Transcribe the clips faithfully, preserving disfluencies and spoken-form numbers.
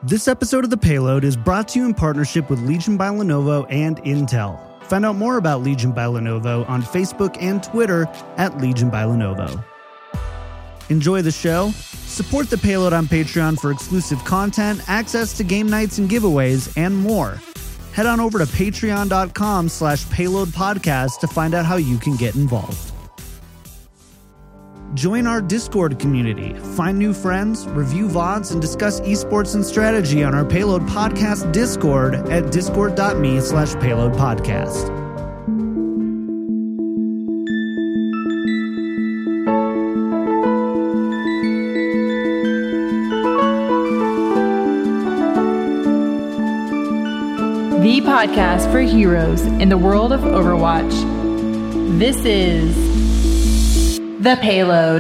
This episode of The Payload is brought to you in partnership with Legion by Lenovo and Intel. Find out more about Legion by Lenovo on Facebook and Twitter at Legion by Lenovo. Enjoy the show? Support The Payload on Patreon for exclusive content, access to game nights and giveaways, and more. Head on over to patreon.com slash payload podcast to find out how you can get involved. Join our Discord community, find new friends, review V O Ds, and discuss esports and strategy on our Payload Podcast Discord at discord.me slash payload podcast. The podcast for heroes in the world of Overwatch. This is The Payload.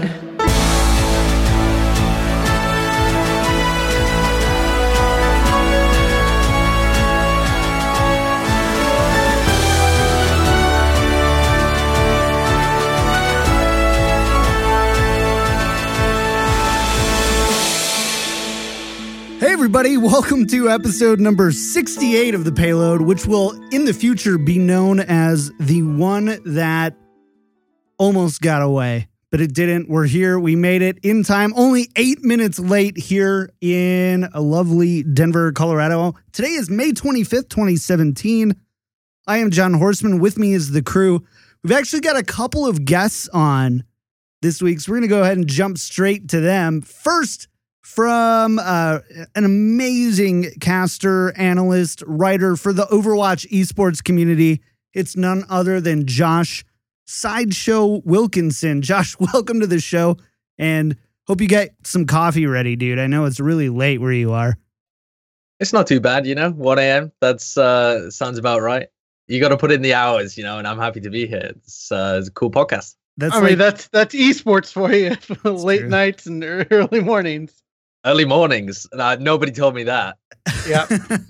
Hey everybody, welcome to episode number sixty-eight of The Payload, which will in the future be known as the one that almost got away. But it didn't. We're here. We made it in time. Only eight minutes late here in a lovely Denver, Colorado. Today is May twenty-fifth, twenty seventeen. I am John Horseman. With me is the crew. We've actually got a couple of guests on this week, so we're going to go ahead and jump straight to them. First, from uh, an amazing caster, analyst, writer for the Overwatch esports community, it's none other than Josh Sideshow Wilkinson. Josh, welcome to the show, and hope you got some coffee ready, dude. I know it's really late where you are. It's not too bad, you know, one a.m. That's uh, sounds about right. You got to put in the hours, you know, and I'm happy to be here. It's, uh, it's a cool podcast. That's I like, mean, that's that's esports for you. Late true. Nights and early mornings. Early mornings. Uh, nobody told me that. Yeah.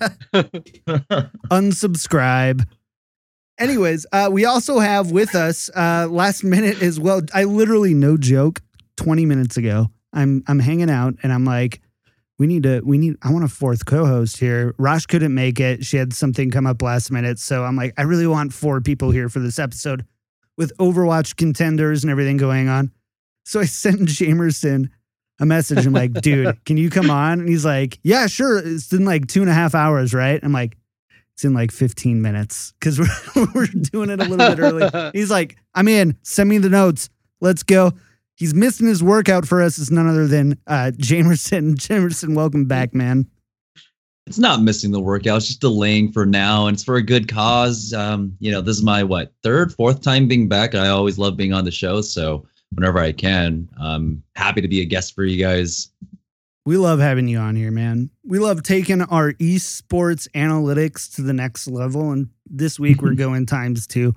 Unsubscribe. Anyways, uh, we also have with us uh, last minute as well. I literally, no joke, twenty minutes ago, I'm I'm hanging out and I'm like, we need to, we need, I want a fourth co-host here. Rosh couldn't make it. She had something come up last minute. So I'm like, I really want four people here for this episode with Overwatch contenders and everything going on. So I sent Jamerson a message. I'm like, dude, can you come on? And he's like, yeah, sure. It's in like two and a half hours, right? I'm like, it's in like fifteen minutes because we're, we're doing it a little bit early. He's like, I'm in. Send me the notes. Let's go. He's missing his workout for us. It's none other than uh, Jamerson. Jamerson, welcome back, man. It's not missing the workout. It's just delaying for now, and it's for a good cause. Um, you know, this is my, what, third, fourth time being back. I always love being on the show, so whenever I can, I'm happy to be a guest for you guys. We love having you on here, man. We love taking our esports analytics to the next level, and this week we're going times two.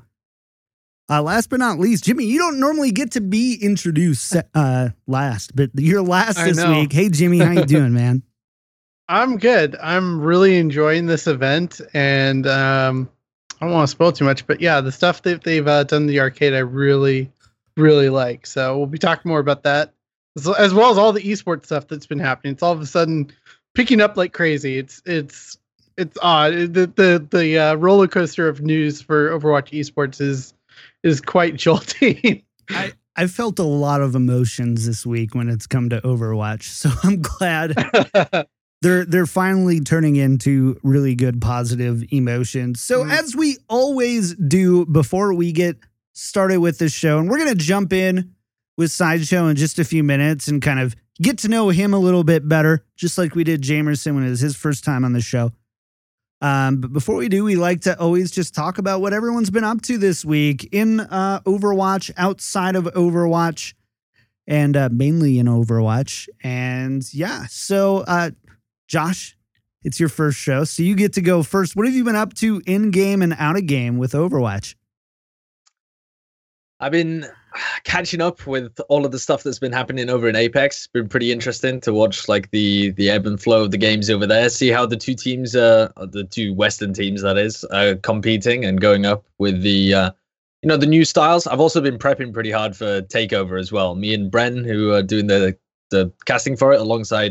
Uh, last but not least, Jimmy, you don't normally get to be introduced uh, last, but you're last this week. Hey, Jimmy, how you doing, man? I'm good. I'm really enjoying this event, and um, I don't want to spoil too much, but yeah, the stuff that they've uh, done in the arcade, I really, really like. So we'll be talking more about that, as well as all the esports stuff that's been happening. It's all of a sudden picking up like crazy. It's it's it's odd. The the the uh, roller coaster of news for Overwatch esports is is quite jolting. I I felt a lot of emotions this week when it's come to Overwatch, so I'm glad they're they're finally turning into really good positive emotions. So mm. as we always do before we get started with this show, and we're gonna jump in with Sideshow in just a few minutes and kind of get to know him a little bit better, just like we did Jamerson when it was his first time on the show. Um, but before we do, we like to always just talk about what everyone's been up to this week in uh, Overwatch, outside of Overwatch, and uh, mainly in Overwatch. And yeah, so uh, Josh, it's your first show, so you get to go first. What have you been up to in-game and out-of-game with Overwatch? I've been catching up with all of the stuff that's been happening over in Apex. It's been pretty interesting to watch, like the the ebb and flow of the games over there. See how the two teams, uh, the two Western teams, that is, are competing and going up with the, uh, you know, the new styles. I've also been prepping pretty hard for Takeover as well. Me and Bren, who are doing the the casting for it, alongside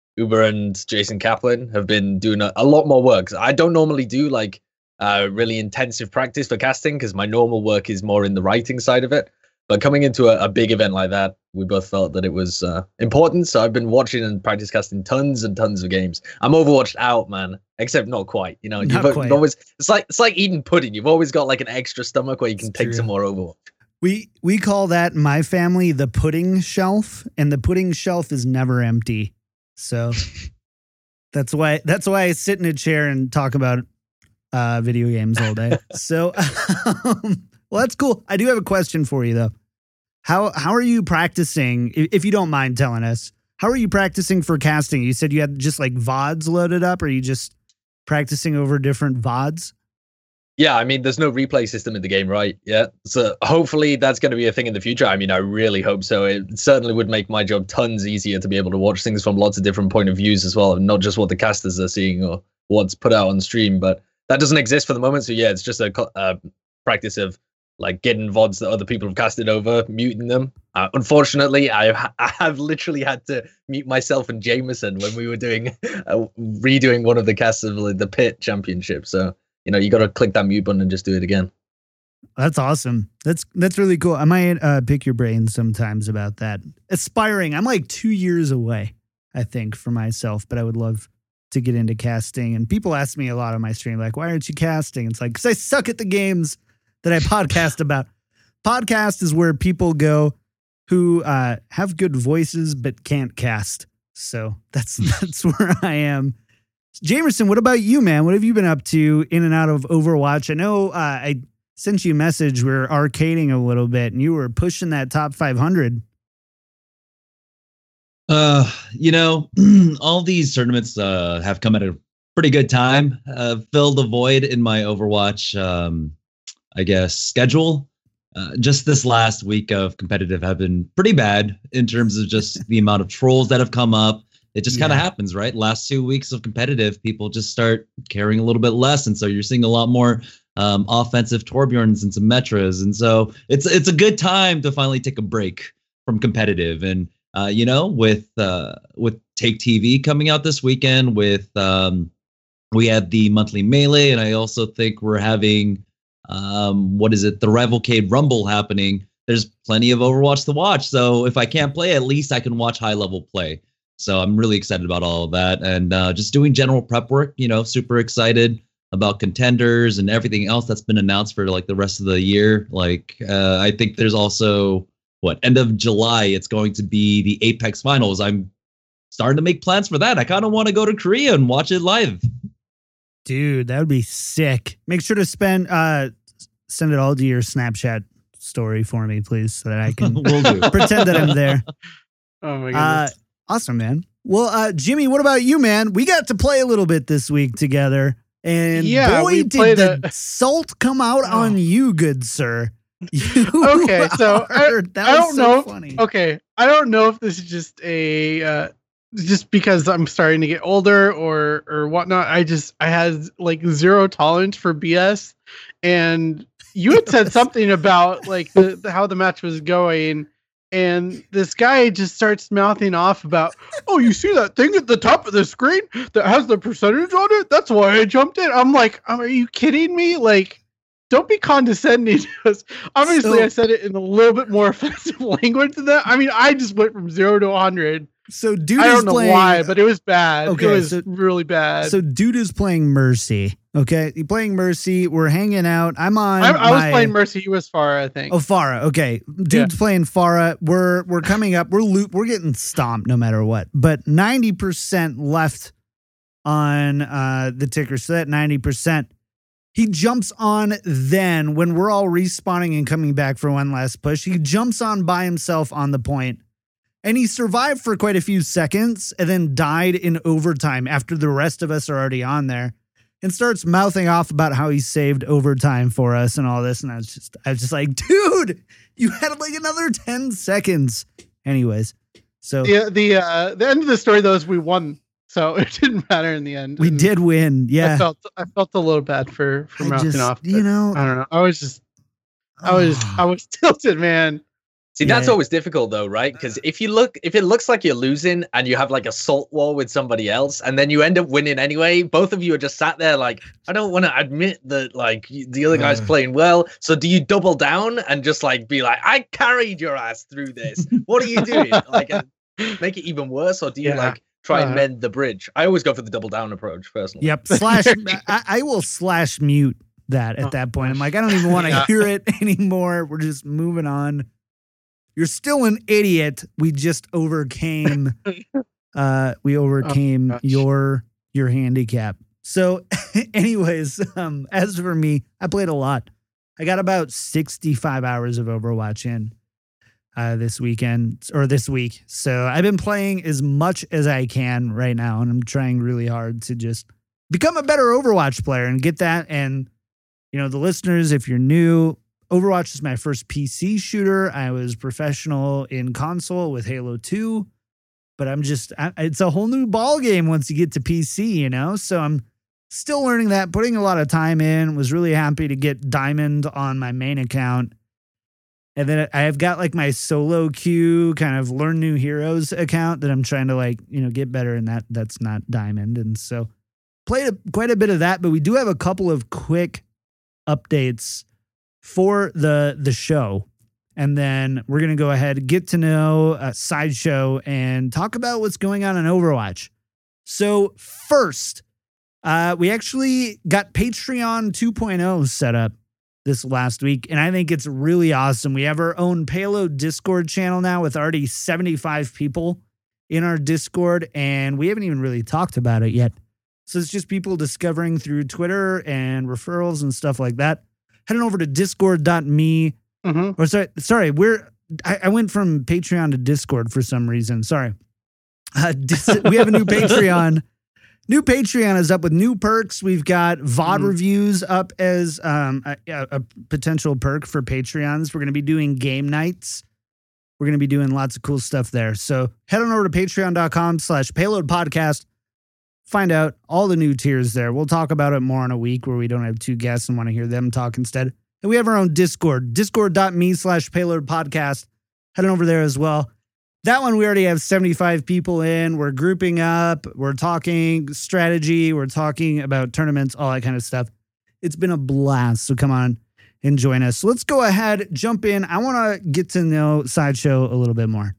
Uber and Jason Kaplan have been doing a, a lot more work. I don't normally do like uh, really intensive practice for casting because my normal work is more in the writing side of it. But coming into a, a big event like that, we both felt that it was uh, important. So I've been watching and practice casting tons and tons of games. I'm Overwatched out, man. Except not quite. You know, Not you've quite. always it's like it's like eating pudding. You've always got like an extra stomach where you can It's take true. some more Overwatch. We we call that in my family the pudding shelf, and the pudding shelf is never empty. So that's why that's why I sit in a chair and talk about uh, video games all day. So, um, well, that's cool. I do have a question for you though. How how are you practicing? If, if you don't mind telling us, how are you practicing for casting? You said you had just like V O Ds loaded up, or are you just practicing over different V O Ds? Yeah, I mean, there's no replay system in the game, right? Yeah. So hopefully that's going to be a thing in the future. I mean, I really hope so. It certainly would make my job tons easier to be able to watch things from lots of different point of views as well, and not just what the casters are seeing or what's put out on stream. But that doesn't exist for the moment. So yeah, it's just a uh, practice of like getting V O Ds that other people have casted over, muting them. Uh, unfortunately, I, ha- I have literally had to mute myself and Jameson when we were doing uh, redoing one of the casts of like, the Pit Championship. So you know, you got to click that mute button and just do it again. That's awesome. That's that's really cool. I might uh, pick your brain sometimes about that. Aspiring. I'm like two years away, I think, for myself, but I would love to get into casting. And people ask me a lot on my stream, like, why aren't you casting? It's like, because I suck at the games that I podcast about. Podcast is where people go who uh, have good voices but can't cast. So that's that's where I am. Jamerson, what about you, man? What have you been up to in and out of Overwatch? I know uh, I sent you a message. We we're arcading a little bit, and you were pushing that top five hundred. Uh, you know, all these tournaments uh, have come at a pretty good time. Uh, filled a void in my Overwatch, um, I guess, schedule. Uh, just this last week of competitive have been pretty bad in terms of just the amount of trolls that have come up. It just kind of Yeah. happens, right? Last two weeks of competitive, people just start caring a little bit less, and so you're seeing a lot more um, offensive Torbjorns and some Metras, and so it's it's a good time to finally take a break from competitive. And uh, you know, with uh, with Take T V coming out this weekend, with um, we had the monthly melee, and I also think we're having um, what is it, the Rivalcade Rumble happening. There's plenty of Overwatch to watch, so if I can't play, at least I can watch high level play. So I'm really excited about all of that, and uh, just doing general prep work. You know, super excited about contenders and everything else that's been announced for like the rest of the year. Like, uh, I think there's also what end of July. It's going to be the Apex Finals. I'm starting to make plans for that. I kind of want to go to Korea and watch it live. Dude, that would be sick. Make sure to spend uh, send it all to your Snapchat story for me, please, so that I can Will do. pretend that I'm there. Oh my Uh, goodness. awesome, man. Well, uh, Jimmy, what about you, man? We got to play a little bit this week together, and Yeah, boy, we did played the a- salt come out Oh. on you, good sir. You Okay, so I- are- that I was don't so know. funny. Okay, I don't know if this is just a uh, just because I'm starting to get older or or whatnot. I just I had like zero tolerance for B S, and you had said something about like the, the how the match was going, and this guy just starts mouthing off about, oh, you see that thing at the top of the screen that has the percentage on it? That's why I jumped in. I'm like, are you kidding me? Like, don't be condescending to us. Obviously, So- I said it in a little bit more offensive language than that. I mean, I just went from zero to one hundred. So, dude I is don't know playing. why, but it was bad. Okay, it was so- really bad. So, dude is playing Mercy. Okay, he playing Mercy. We're hanging out. I'm on. I, I was my- playing Mercy. He was far, I think. Oh, Farah. Okay, dude's playing Farah. We're we're coming up. We're loot. We're getting stomped no matter what. But ninety percent left on uh, the ticker. So that ninety percent, he jumps on. Then when we're all respawning and coming back for one last push, he jumps on by himself on the point, and he survived for quite a few seconds, and then died in overtime after the rest of us are already on there. And starts mouthing off about how he saved overtime for us and all this. And I was just, I was just like, dude, you had like another ten seconds. Anyways, so The the uh, the end of the story though is we won, so it didn't matter in the end. we And did win. I Yeah. felt I felt a little bad for for I mouthing just, off. you but know, I don't know. I was just I was I was tilted, man. See, Yeah. that's always difficult though, right? Because if you look, if it looks like you're losing and you have like a salt war with somebody else, and then you end up winning anyway, both of you are just sat there like, I don't want to admit that like the other guy's Uh. playing well. So do you double down and just like be like, I carried your ass through this. What are you doing? Like, uh, make it even worse, or do you Yeah. like try and Uh. mend the bridge? I always go for the double down approach personally. Yep. Slash. I, I will slash mute that at Oh, that point. I'm gosh. like, I don't even want to Yeah. hear it anymore. We're just moving on. You're still an idiot. We just overcame. uh, we overcame gosh. your your handicap. So, anyways, um, as for me, I played a lot. I got about sixty-five hours of Overwatch in uh, this weekend or this week. So I've been playing as much as I can right now, and I'm trying really hard to just become a better Overwatch player and get that. And, you know, the listeners, if you're new, Overwatch is my first P C shooter. I was professional in console with Halo two, but I'm just, I, it's a whole new ball game once you get to P C, you know? So I'm still learning that, putting a lot of time in, was really happy to get Diamond on my main account. And then I've got like my solo queue kind of learn new heroes account that I'm trying to like, you know, get better in that. That's not Diamond. And so played a, quite a bit of that, but we do have a couple of quick updates for the the show, and then we're gonna go ahead, get to know uh, Sideshow, and talk about what's going on in Overwatch. So first, uh, we actually got Patreon two point oh set up this last week, and I think it's really awesome. We have our own Payload Discord channel now with already seventy-five people in our Discord, and we haven't even really talked about it yet. So it's just people discovering through Twitter and referrals and stuff like that. Heading over to discord dot me. Mm-hmm. Or sorry, sorry, we're I, I went from Patreon to Discord for some reason. Sorry. Uh, dis, we have a new Patreon. New Patreon is up with new perks. We've got V O D Mhm. reviews up as um, a, a, a potential perk for Patreons. We're going to be doing game nights. We're going to be doing lots of cool stuff there. So head on over to patreon dot com slash payload podcast. Find out all the new tiers there. We'll talk about it more in a week where we don't have two guests and want to hear them talk instead. And we have our own Discord, discord dot me slash payload podcast. Head on over there as well. That one, we already have seventy-five people in. We're grouping up. We're talking strategy. We're talking about tournaments, all that kind of stuff. It's been a blast. So come on and join us. So let's go ahead, jump in. I want to get to know Sideshow a little bit more.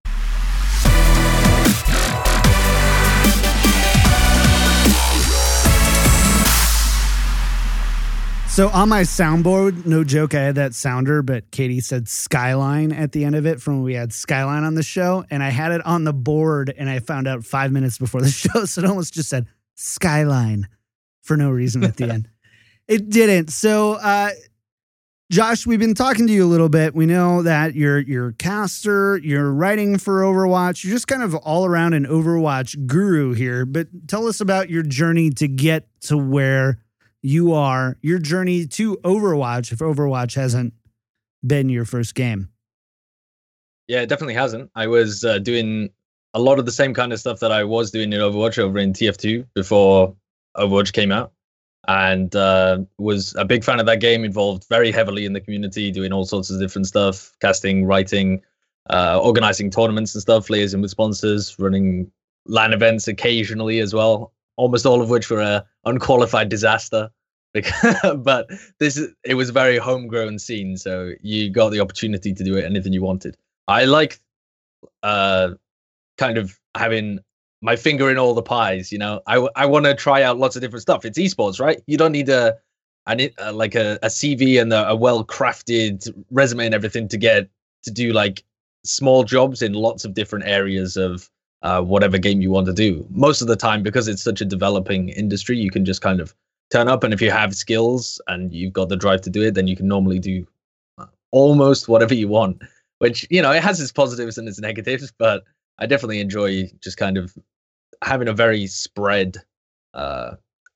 So on my soundboard, no joke, I had that sounder, but Katie said Skyline at the end of it from when we had Skyline on the show. And I had it on the board and I found out five minutes before the show. So it almost just said Skyline for no reason at the end. It didn't. So, uh, Josh, we've been talking to you a little bit. We know that you're, you're a caster, you're writing for Overwatch. You're just kind of all around an Overwatch guru here. But tell us about your journey to get to where you are, your journey to Overwatch, if Overwatch hasn't been your first game. Yeah, it definitely hasn't. I was uh, doing a lot of the same kind of stuff that I was doing in Overwatch over in T F two before Overwatch came out, and uh, was a big fan of that game, involved very heavily in the community, doing all sorts of different stuff, casting, writing, uh, organizing tournaments and stuff, liaising with sponsors, running LAN events occasionally as well, almost all of which were a unqualified disaster. But this is, it was a very homegrown scene, so you got the opportunity to do it anything you wanted. I like uh, kind of having my finger in all the pies, you know. I, I want to try out lots of different stuff. It's esports, right? You don't need a, I need uh, like a, a C V and a, a well-crafted resume and everything to get to do like small jobs in lots of different areas of uh, whatever game you want to do. Most of the time, because it's such a developing industry, you can just kind of turn up, and if you have skills and you've got the drive to do it, then you can normally do almost whatever you want, which, you know, it has its positives and its negatives, but I definitely enjoy just kind of having a very spread uh,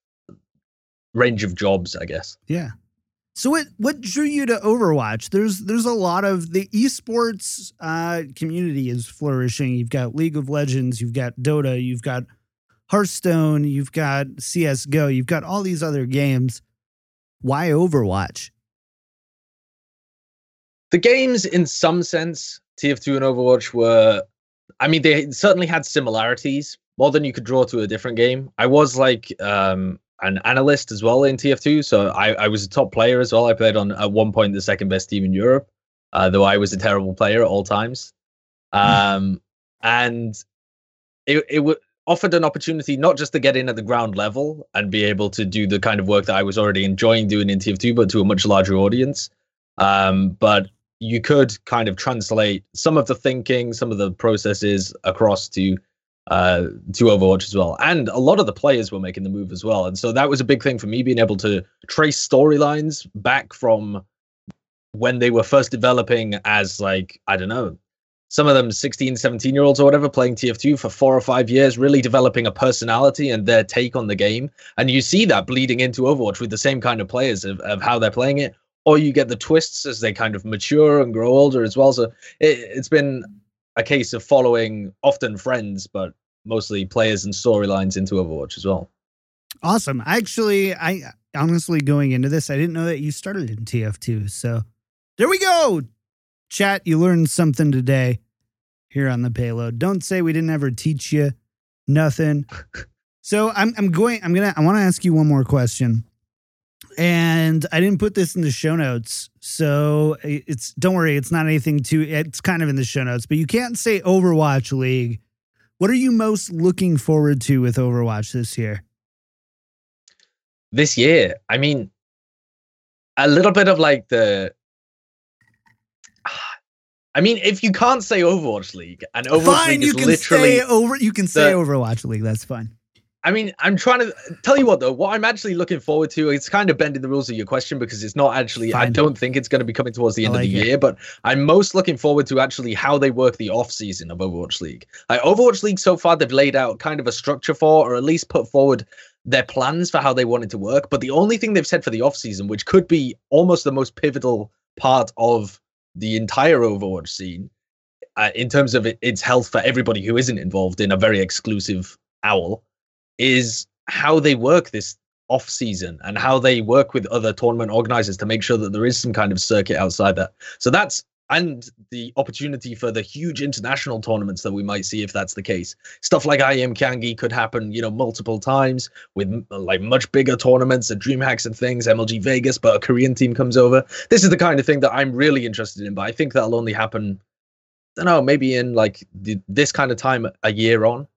range of jobs, I guess. Yeah. So what what drew you to Overwatch? There's there's a lot of the esports uh, community is flourishing. You've got League of Legends, you've got Dota, you've got Hearthstone, you've got C S G O, you've got all these other games. Why Overwatch? The games, in some sense, T F two and Overwatch were, I mean, they certainly had similarities, more than you could draw to a different game. I was like um, an analyst as well in T F two, so I, I was a top player as well. I played on, at one point, the second best team in Europe, uh, though I was a terrible player at all times. Um, and it, it w- offered an opportunity not just to get in at the ground level and be able to do the kind of work that I was already enjoying doing in T F two, but to a much larger audience. Um, but you could kind of translate some of the thinking, some of the processes across to uh, to Overwatch as well. And a lot of the players were making the move as well. And so that was a big thing for me, being able to trace storylines back from when they were first developing as, like, I don't know, some of them sixteen, seventeen year olds or whatever, playing T F two for four or five years, really developing a personality and their take on the game. And you see that bleeding into Overwatch with the same kind of players of, of how they're playing it. Or you get the twists as they kind of mature and grow older as well. So it, it's been a case of following often friends, but mostly players and storylines into Overwatch as well. Awesome. Actually, I honestly, going into this, I didn't know that you started in T F two. So there we go. Chat, you learned something today here on the Payload. Don't say we didn't ever teach you nothing. So I'm I'm going, I'm going to, I want to ask you one more question. And I didn't put this in the show notes, so it's, don't worry, it's not anything too, it's kind of in the show notes, but you can't say Overwatch League. What are you most looking forward to with Overwatch this year? This year, I mean, a little bit of like the, I mean, if you can't say Overwatch League, and Overwatch fine, League you is can literally say over, you can say the, Overwatch League, that's fine. I mean, I'm trying to tell you what, though, what I'm actually looking forward to, it's kind of bending the rules of your question because it's not actually, Fine. I don't think it's going to be coming towards the end like of the it. year, but I'm most looking forward to actually how they work the off season of Overwatch League. Like, Overwatch League so far, they've laid out kind of a structure for, or at least put forward their plans for how they want it to work. But the only thing they've said for the off season, which could be almost the most pivotal part of the entire Overwatch scene, uh, in terms of it, its health for everybody who isn't involved in a very exclusive owl, is how they work this off season and how they work with other tournament organizers to make sure that there is some kind of circuit outside that. So that's, and the opportunity for the huge international tournaments that we might see if that's the case. Stuff like I M Kangi could happen, you know, multiple times with like much bigger tournaments at DreamHacks and things, M L G Vegas, but a Korean team comes over. This is the kind of thing that I'm really interested in, but I think that'll only happen, I don't know, maybe in like the, this kind of time a year on.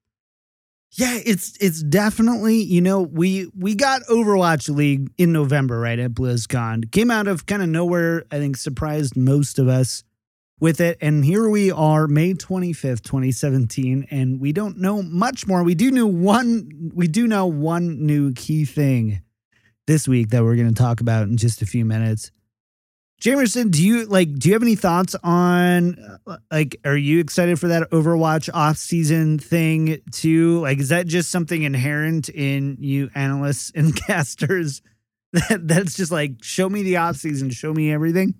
Yeah, it's it's definitely, you know, we we got Overwatch League in November, right, at BlizzCon. Came out of kind of nowhere, I think surprised most of us with it. And here we are, May twenty-fifth, twenty seventeen, and we don't know much more. We do know one, we do know one new key thing this week that we're going to talk about in just a few minutes. Jamerson, do you like? Do you have any thoughts on like? Are you excited for that Overwatch off-season thing too? Like, is that just something inherent in you analysts and casters that that's just like, show me the off-season, show me everything?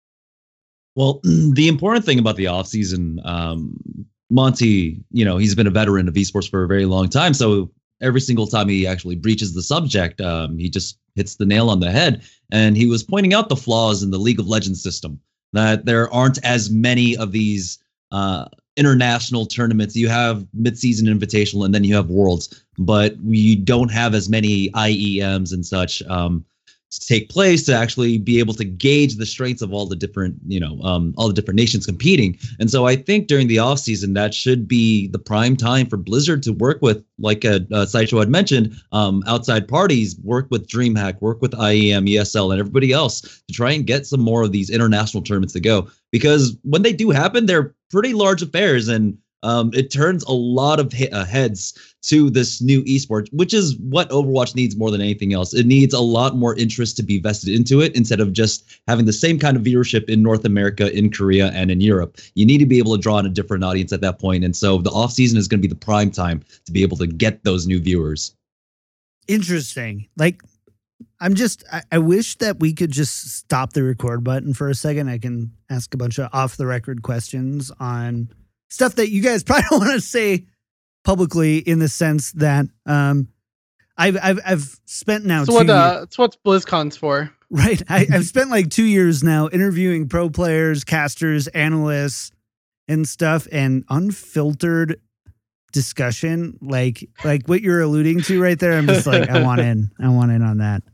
Well, the important thing about the off-season, um, Monty, you know, he's been a veteran of esports for a very long time, so every single time he actually breaches the subject, um, he just hits the nail on the head. And he was pointing out the flaws in the League of Legends system, that there aren't as many of these uh, international tournaments. You have mid-season invitational and then you have worlds, but we don't have as many I E Ms and such um, to take place to actually be able to gauge the strengths of all the different, you know, um, all the different nations competing. And so I think during the off season, that should be the prime time for Blizzard to work with, like uh, uh, Sideshow had mentioned, um, outside parties, work with DreamHack, work with I E M, E S L, and everybody else to try and get some more of these international tournaments to go. Because when they do happen, they're pretty large affairs, and um, it turns a lot of he- uh, heads to this new esport, which is what Overwatch needs more than anything else. It needs a lot more interest to be vested into it instead of just having the same kind of viewership in North America, in Korea, and in Europe. You need to be able to draw in a different audience at that point. And so the off season is going to be the prime time to be able to get those new viewers. Interesting. Like, I'm just, I, I wish that we could just stop the record button for a second. I can ask a bunch of off the record questions on stuff that you guys probably don't want to say publicly, in the sense that um, I've I've I've spent now. It's two what uh, years. it's what BlizzCon's for. Right. I, I've spent like two years now interviewing pro players, casters, analysts, and stuff, and unfiltered discussion, like like what you're alluding to right there. I'm just like, I want in. I want in on that.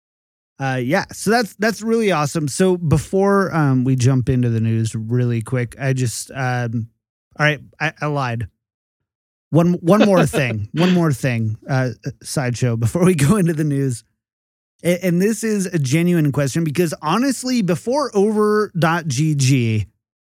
Uh, yeah. So that's that's really awesome. So before um, we jump into the news, really quick, I just um, all right. I, I lied. One one more thing. One more thing. Uh, sideshow before we go into the news. And this is a genuine question because honestly, before over dot g g,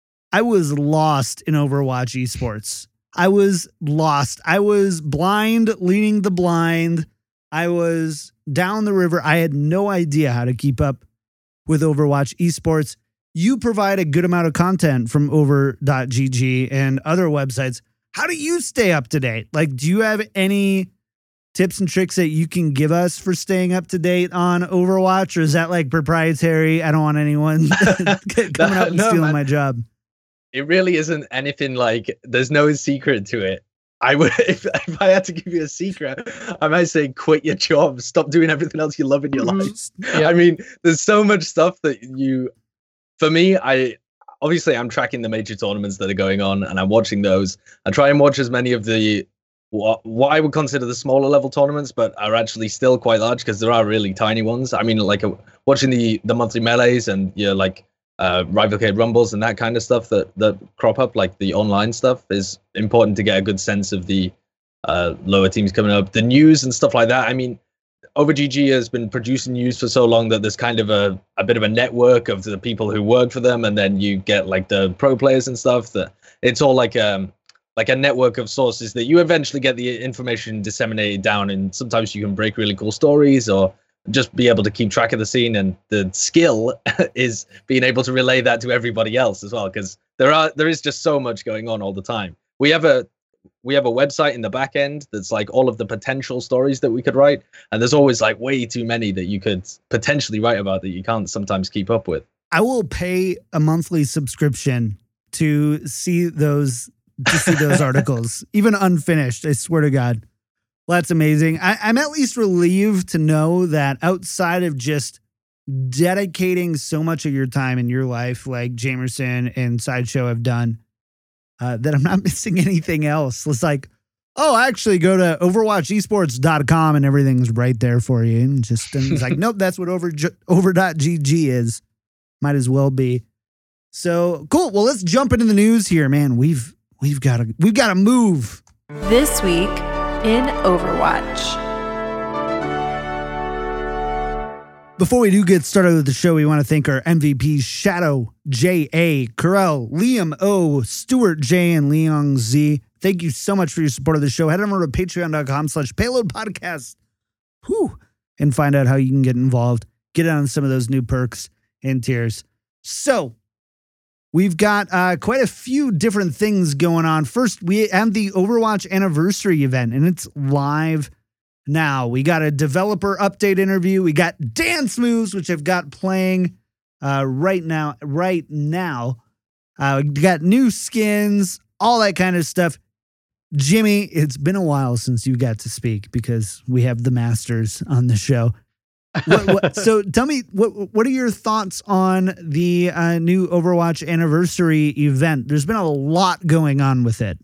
I was lost in Overwatch esports. I was lost. I was blind, leading the blind. I was down the river. I had no idea how to keep up with Overwatch esports. You provide a good amount of content from over dot g g and other websites. How do you stay up to date? Like, do you have any tips and tricks that you can give us for staying up to date on Overwatch, or is that like proprietary? I don't want anyone coming up and no, stealing man. my job. It really isn't anything like, there's no secret to it. I would, if, if I had to give you a secret, I might say quit your job, stop doing everything else you love in your life. Yeah. I mean, there's so much stuff that you, for me, I, obviously I'm tracking the major tournaments that are going on and I'm watching those. I try and watch as many of the, what, what I would consider the smaller level tournaments, but are actually still quite large because there are really tiny ones. I mean, like a, watching the, the monthly melees and, you know, like, uh Rivalcade Rumbles and that kind of stuff that that crop up, like the online stuff, is important to get a good sense of the uh lower teams coming up, the news and stuff like that. I mean, Over G G has been producing news for so long that there's kind of a a bit of a network of the people who work for them, and then you get like the pro players and stuff, that it's all like um like a network of sources that you eventually get the information disseminated down, and sometimes you can break really cool stories or just be able to keep track of the scene. And the skill is being able to relay that to everybody else as well, because there are there is just so much going on all the time. We have a we have a website in the back end that's like all of the potential stories that we could write, and there's always like way too many that you could potentially write about that you can't sometimes keep up with. I will pay a monthly subscription to see those to see those articles, even unfinished. I swear to God. Well, that's amazing. I, I'm at least relieved to know that outside of just dedicating so much of your time in your life, like Jamerson and Sideshow have done, uh, that I'm not missing anything else. It's like, oh, actually go to overwatch esports dot com and everything's right there for you. And just and it's like, nope, that's what over over dot g g is. Might as well be. So cool. Well, let's jump into the news here, man. We've we've got to we've got to move this week in Overwatch. Before we do get started with the show, we want to thank our M V Ps, Shadow, J A, Corel, Liam O, Stuart J, and Leong Z. Thank you so much for your support of the show. Head over to patreon.com slash payload podcast. Whew. And find out how you can get involved. Get on some of those new perks and tiers. So, we've got uh, quite a few different things going on. First, we have the Overwatch anniversary event, and it's live now. We got a developer update interview. We got dance moves, which I've got playing uh, right now. Right now, uh, we got new skins, all that kind of stuff. Jimmy, it's been a while since you got to speak because we have the masters on the show. what, what, so tell me, what what are your thoughts on the uh, new Overwatch anniversary event? There's been a lot going on with it.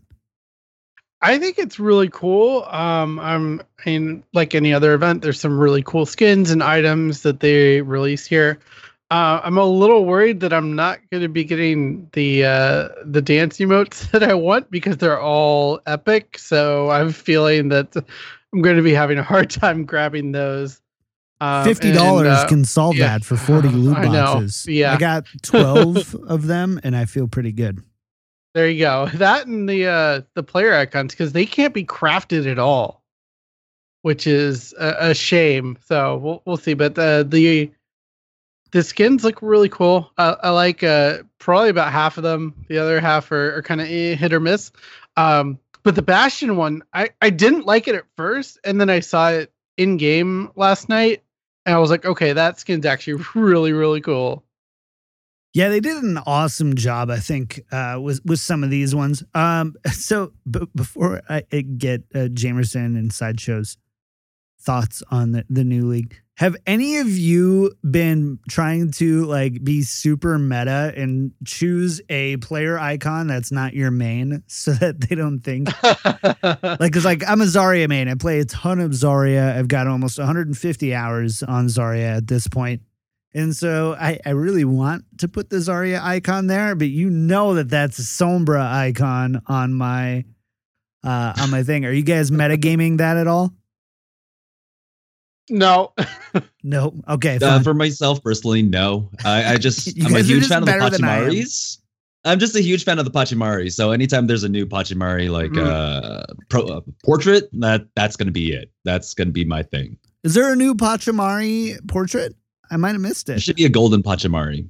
I think it's really cool. Um, I'm, I mean, like any other event, there's some really cool skins and items that they release here. Uh, I'm a little worried that I'm not going to be getting the uh, the dance emotes that I want because they're all epic. So I'm feeling that I'm going to be having a hard time grabbing those. Um, Fifty dollars uh, can solve yeah, that for forty loot I know, boxes. yeah. I got twelve of them, and I feel pretty good. There you go. That and the uh, the player icons, because they can't be crafted at all, which is a, a shame. So we'll we'll see. But the the the skins look really cool. Uh, I like uh, probably about half of them. The other half are, are kind of eh, hit or miss. Um, but the Bastion one, I I didn't like it at first, and then I saw it in game last night. And I was like, okay, that skin's actually really, really cool. Yeah, they did an awesome job, I think, uh, with, with some of these ones. Um, so b- before I get uh, Jamerson and Sideshow's thoughts on the, the new league. Have any of you been trying to like be super meta and choose a player icon that's not your main so that they don't think like, cause like I'm a Zarya main. I play a ton of Zarya. I've got almost one hundred fifty hours on Zarya at this point. And so I, I really want to put the Zarya icon there, but you know that that's a Sombra icon on my, uh, on my thing. Are you guys metagaming that at all? No. No. Okay. Uh, for myself personally, no. I, I just I'm a huge fan of the Pachimaris. I'm just a huge fan of the Pachimari. So anytime there's a new Pachimari like mm. uh, pro, uh portrait, that that's gonna be it. That's gonna be my thing. Is there a new Pachimari portrait? I might have missed it. There should be a golden Pachimari.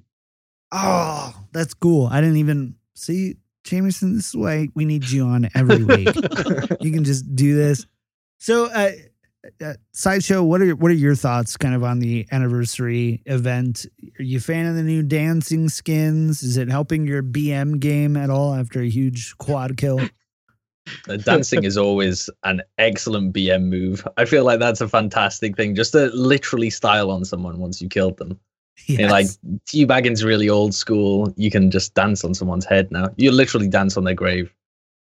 Oh, that's cool. I didn't even see Jameson. This is why we need you on every week. You can just do this. So. Uh, Uh, Sideshow, what are what are your thoughts kind of on the anniversary event? Are you a fan of the new dancing skins? Is it helping your B M game at all after a huge quad kill? The dancing is always an excellent B M move. I feel like that's a fantastic thing, just to literally style on someone once you killed them. Yes. You know, like teabagging's really old school. You can just dance on someone's head now. You literally dance on their grave.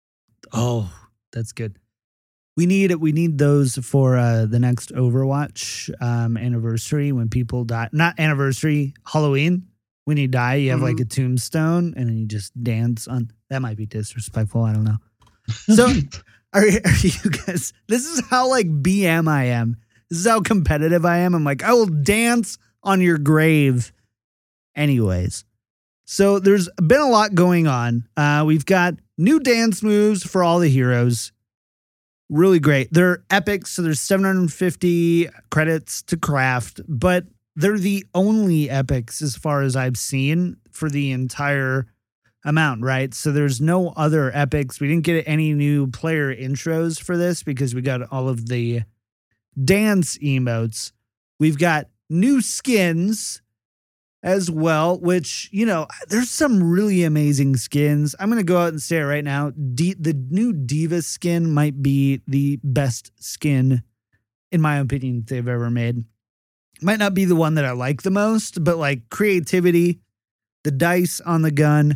Oh, that's good. We need we need those for uh, the next Overwatch um, anniversary when people die. Not anniversary, Halloween. When you die, you have mm-hmm. like a tombstone, and then you just dance on. That might be disrespectful. I don't know. So, are, are you guys? This is how like B M I am. This is how competitive I am. I'm like, I will dance on your grave. Anyways, so there's been a lot going on. Uh, we've got new dance moves for all the heroes. Really great. They're epics, so there's seven hundred fifty credits to craft, but they're the only epics as far as I've seen for the entire amount, right? So there's no other epics. We didn't get any new player intros for this because we got all of the dance emotes. We've got new skins as well, which, you know, there's some really amazing skins. I'm going to go out and say it right now. D- the new D.Va skin might be the best skin, in my opinion, they've ever made. Might not be the one that I like the most, but like creativity, the dice on the gun,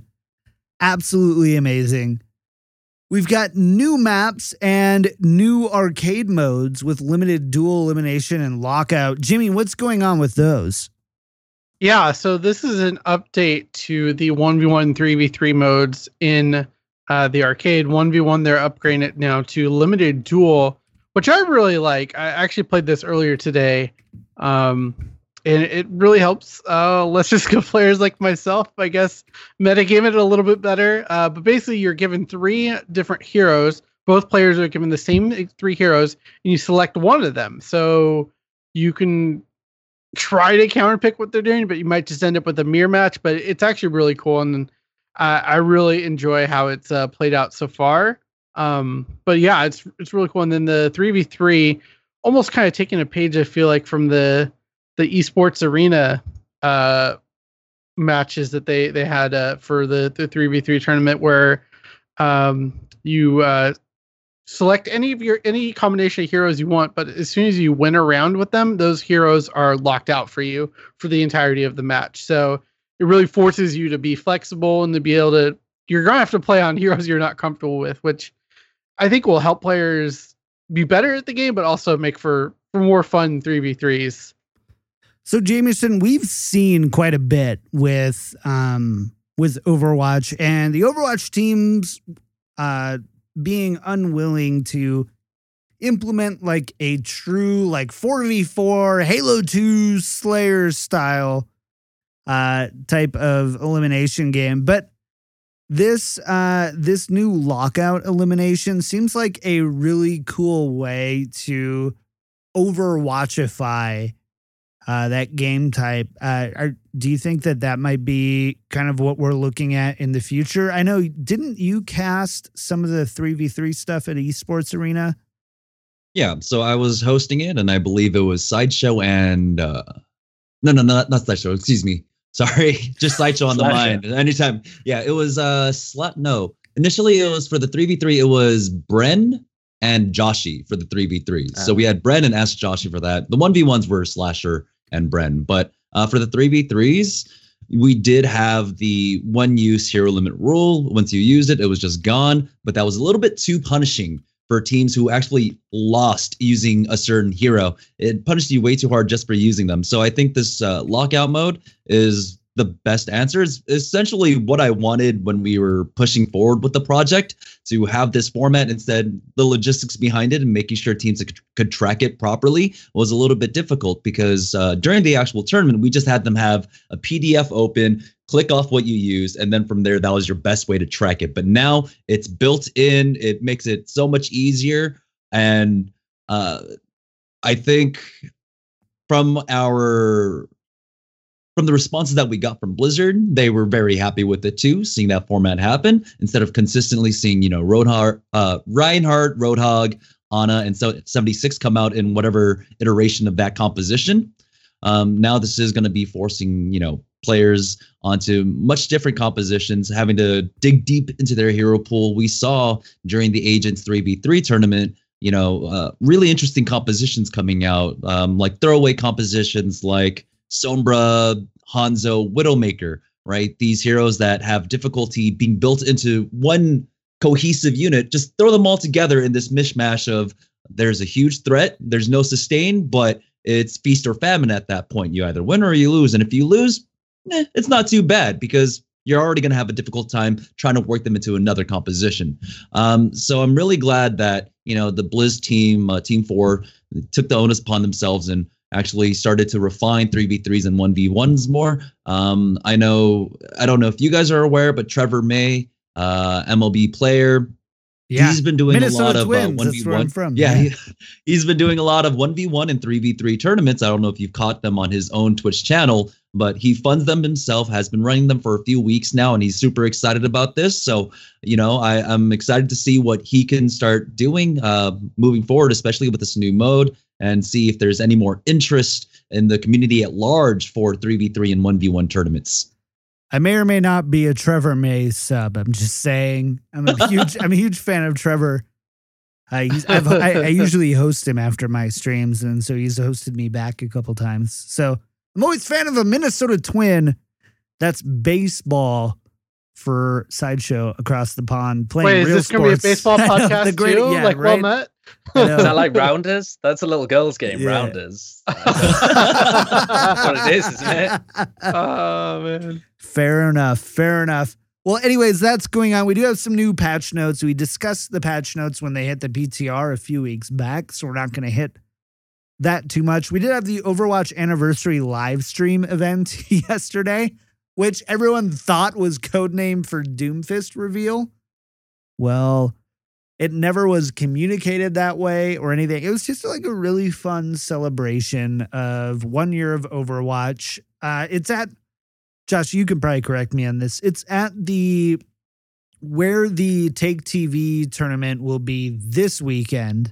absolutely amazing. We've got new maps and new arcade modes with limited dual elimination and lockout. Jimmy, what's going on with those? Yeah, so this is an update to the one v one, three v three modes in uh, the arcade. one v one, they're upgrading it now to limited duel, which I really like. I actually played this earlier today, um, and it really helps uh, Let's Just Go players like myself, I guess, metagame it a little bit better. Uh, but basically, you're given three different heroes. Both players are given the same three heroes, and you select one of them. So you can try to counterpick what they're doing, but you might just end up with a mirror match. But it's actually really cool, and uh, I really enjoy how it's uh, played out so far. Um, but yeah, it's it's really cool. And then the three v three, almost kind of taking a page, I feel like, from the the esports arena uh, matches that they they had uh, for the the three v three tournament, where um, you uh, select any of your any combination of heroes you want, but as soon as you win a round with them, those heroes are locked out for you for the entirety of the match. So it really forces you to be flexible and to be able to. You're gonna have to play on heroes you're not comfortable with, which I think will help players be better at the game, but also make for, for more fun three v threes. So Jameson, we've seen quite a bit with um with Overwatch, and the Overwatch teams uh being unwilling to implement like a true like four v four Halo two Slayer style uh type of elimination game. But this uh this new lockout elimination seems like a really cool way to Overwatchify uh that game type. Uh are, do you think that that might be kind of what we're looking at in the future? I know, didn't you cast some of the three v three stuff at Esports Arena? Yeah, so I was hosting it, and I believe it was Sideshow and uh no no no not Sideshow, excuse me. Sorry, just Sideshow on the mind. Anytime. Yeah, it was uh slut no. Initially it was for the three v three, it was Bren, and Joshi for the three v threes. Uh-huh. So we had Bren and Ask Joshi for that. The one v ones were Slasher and Bren. But uh, for the three v threes, we did have the one-use hero limit rule. Once you used it, it was just gone. But that was a little bit too punishing for teams who actually lost using a certain hero. It punished you way too hard just for using them. So I think this uh, lockout mode is the best answer. Is essentially what I wanted when we were pushing forward with the project, to have this format. Instead, the logistics behind it and making sure teams could track it properly was a little bit difficult, because uh, during the actual tournament, we just had them have a P D F open, click off what you use, and then from there, that was your best way to track it. But now it's built in. It makes it so much easier. And uh, I think from our From the responses that we got from Blizzard, they were very happy with it too, seeing that format happen, instead of consistently seeing, you know, Roadhog, uh, Reinhardt, Roadhog, Ana, and so seventy-six come out in whatever iteration of that composition. Um, now this is going to be forcing, you know, players onto much different compositions, having to dig deep into their hero pool. We saw during the Agents three v three tournament, you know, uh, really interesting compositions coming out, um, like throwaway compositions like Sombra, Hanzo, Widowmaker, right? These heroes that have difficulty being built into one cohesive unit. Just throw them all together in this mishmash of, there's a huge threat, there's no sustain, but it's feast or famine at that point. You either win or you lose. And if you lose, eh, it's not too bad, because you're already going to have a difficult time trying to work them into another composition. Um, so I'm really glad that, you know, the Blizz team, uh, Team four, took the onus upon themselves and actually started to refine three v threes and one v ones more. Um, I know, I don't know if you guys are aware, but Trevor May, uh, M L B player, yeah. he's been doing Minnesota a lot Twins, of uh, one v one. From. Yeah, yeah. He, he's been doing a lot of one v one and three v three tournaments. I don't know if you've caught them on his own Twitch channel, but he funds them himself, has been running them for a few weeks now, and he's super excited about this. So, you know, I, I'm excited to see what he can start doing uh, moving forward, especially with this new mode, and see if there's any more interest in the community at large for three v three and one v one tournaments. I may or may not be a Trevor May sub. I'm just saying. I'm a huge I'm a huge fan of Trevor. Uh, he's, I've, I, I usually host him after my streams, and so he's hosted me back a couple times. So I'm always a fan of a Minnesota Twin. That's baseball for Sideshow across the pond. Playing Wait, is real this going to be a baseball podcast the great, too? Yeah, like right? Well Met? Is that like Rounders? That's a little girl's game, yeah. Rounders. That's what it is, isn't it? Oh, man. Fair enough. Fair enough. Well, anyways, that's going on. We do have some new patch notes. We discussed the patch notes when they hit the P T R a few weeks back, so we're not going to hit that too much. We did have the Overwatch anniversary live stream event yesterday, which everyone thought was codename for Doomfist reveal. Well, it never was communicated that way or anything. It was just like a really fun celebration of one year of Overwatch. Uh, it's at, Josh, you can probably correct me on this. It's at the, where the Take T V tournament will be this weekend.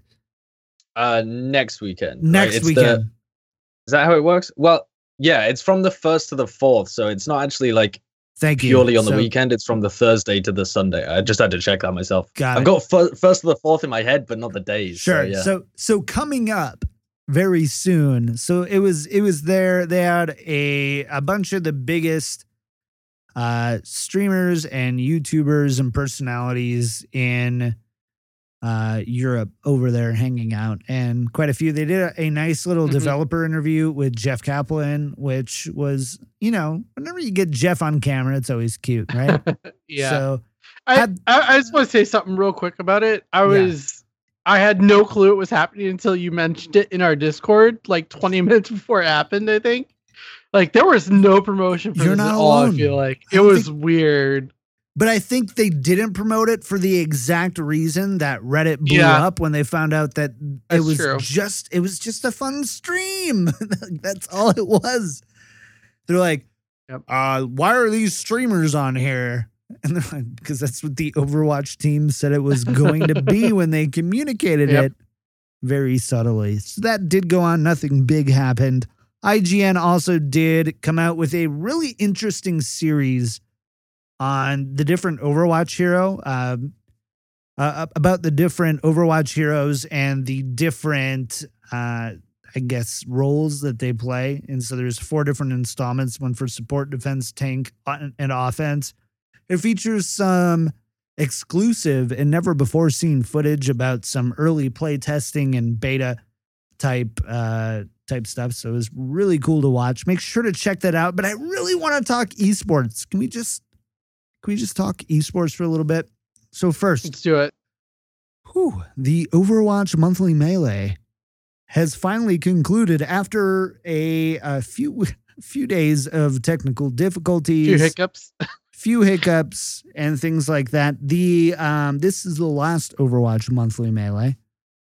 Uh, next weekend. Next right? weekend. The, is that how it works? Well, yeah, it's from the first to the fourth. So it's not actually like Thank purely you. on the so, weekend. It's from the Thursday to the Sunday. I just had to check that myself. Got I've it. got f- first to the fourth in my head, but not the days. Sure. So, yeah. so, so coming up very soon. So it was, it was there. They had a, a bunch of the biggest uh, streamers and YouTubers and personalities in uh, Europe over there hanging out, and quite a few. They did a, a nice little mm-hmm. developer interview with Jeff Kaplan, which was, you know, whenever you get Jeff on camera, it's always cute, right? Yeah. So I, had, I, I just want to say something real quick about it. I was, yeah. I had no clue it was happening until you mentioned it in our Discord, like twenty minutes before it happened, I think. Like, there was no promotion for You're this not at all, alone. I feel like. It was think, weird. But I think they didn't promote it for the exact reason that Reddit blew yeah. up when they found out that That's it was true. just it was just a fun stream. That's all it was. They're like, yep. uh, why are these streamers on here? And they're like, because that's what the Overwatch team said it was going to be when they communicated yep. it very subtly. So that did go on. Nothing big happened. I G N also did come out with a really interesting series on the different Overwatch hero. Um, uh, about the different Overwatch heroes and the different, uh, I guess, roles that they play. And so there's four different installments, one for support, defense, tank, and offense. It features some exclusive and never before seen footage about some early play testing and beta type uh, type stuff. So it was really cool to watch. Make sure to check that out. But I really want to talk esports. Can we just can we just talk esports for a little bit? So first, Let's do it. whew, the Overwatch Monthly Melee has finally concluded after a, a few few days of technical difficulties, Few hiccups. few hiccups, and things like that. The um, this is the last Overwatch Monthly Melee,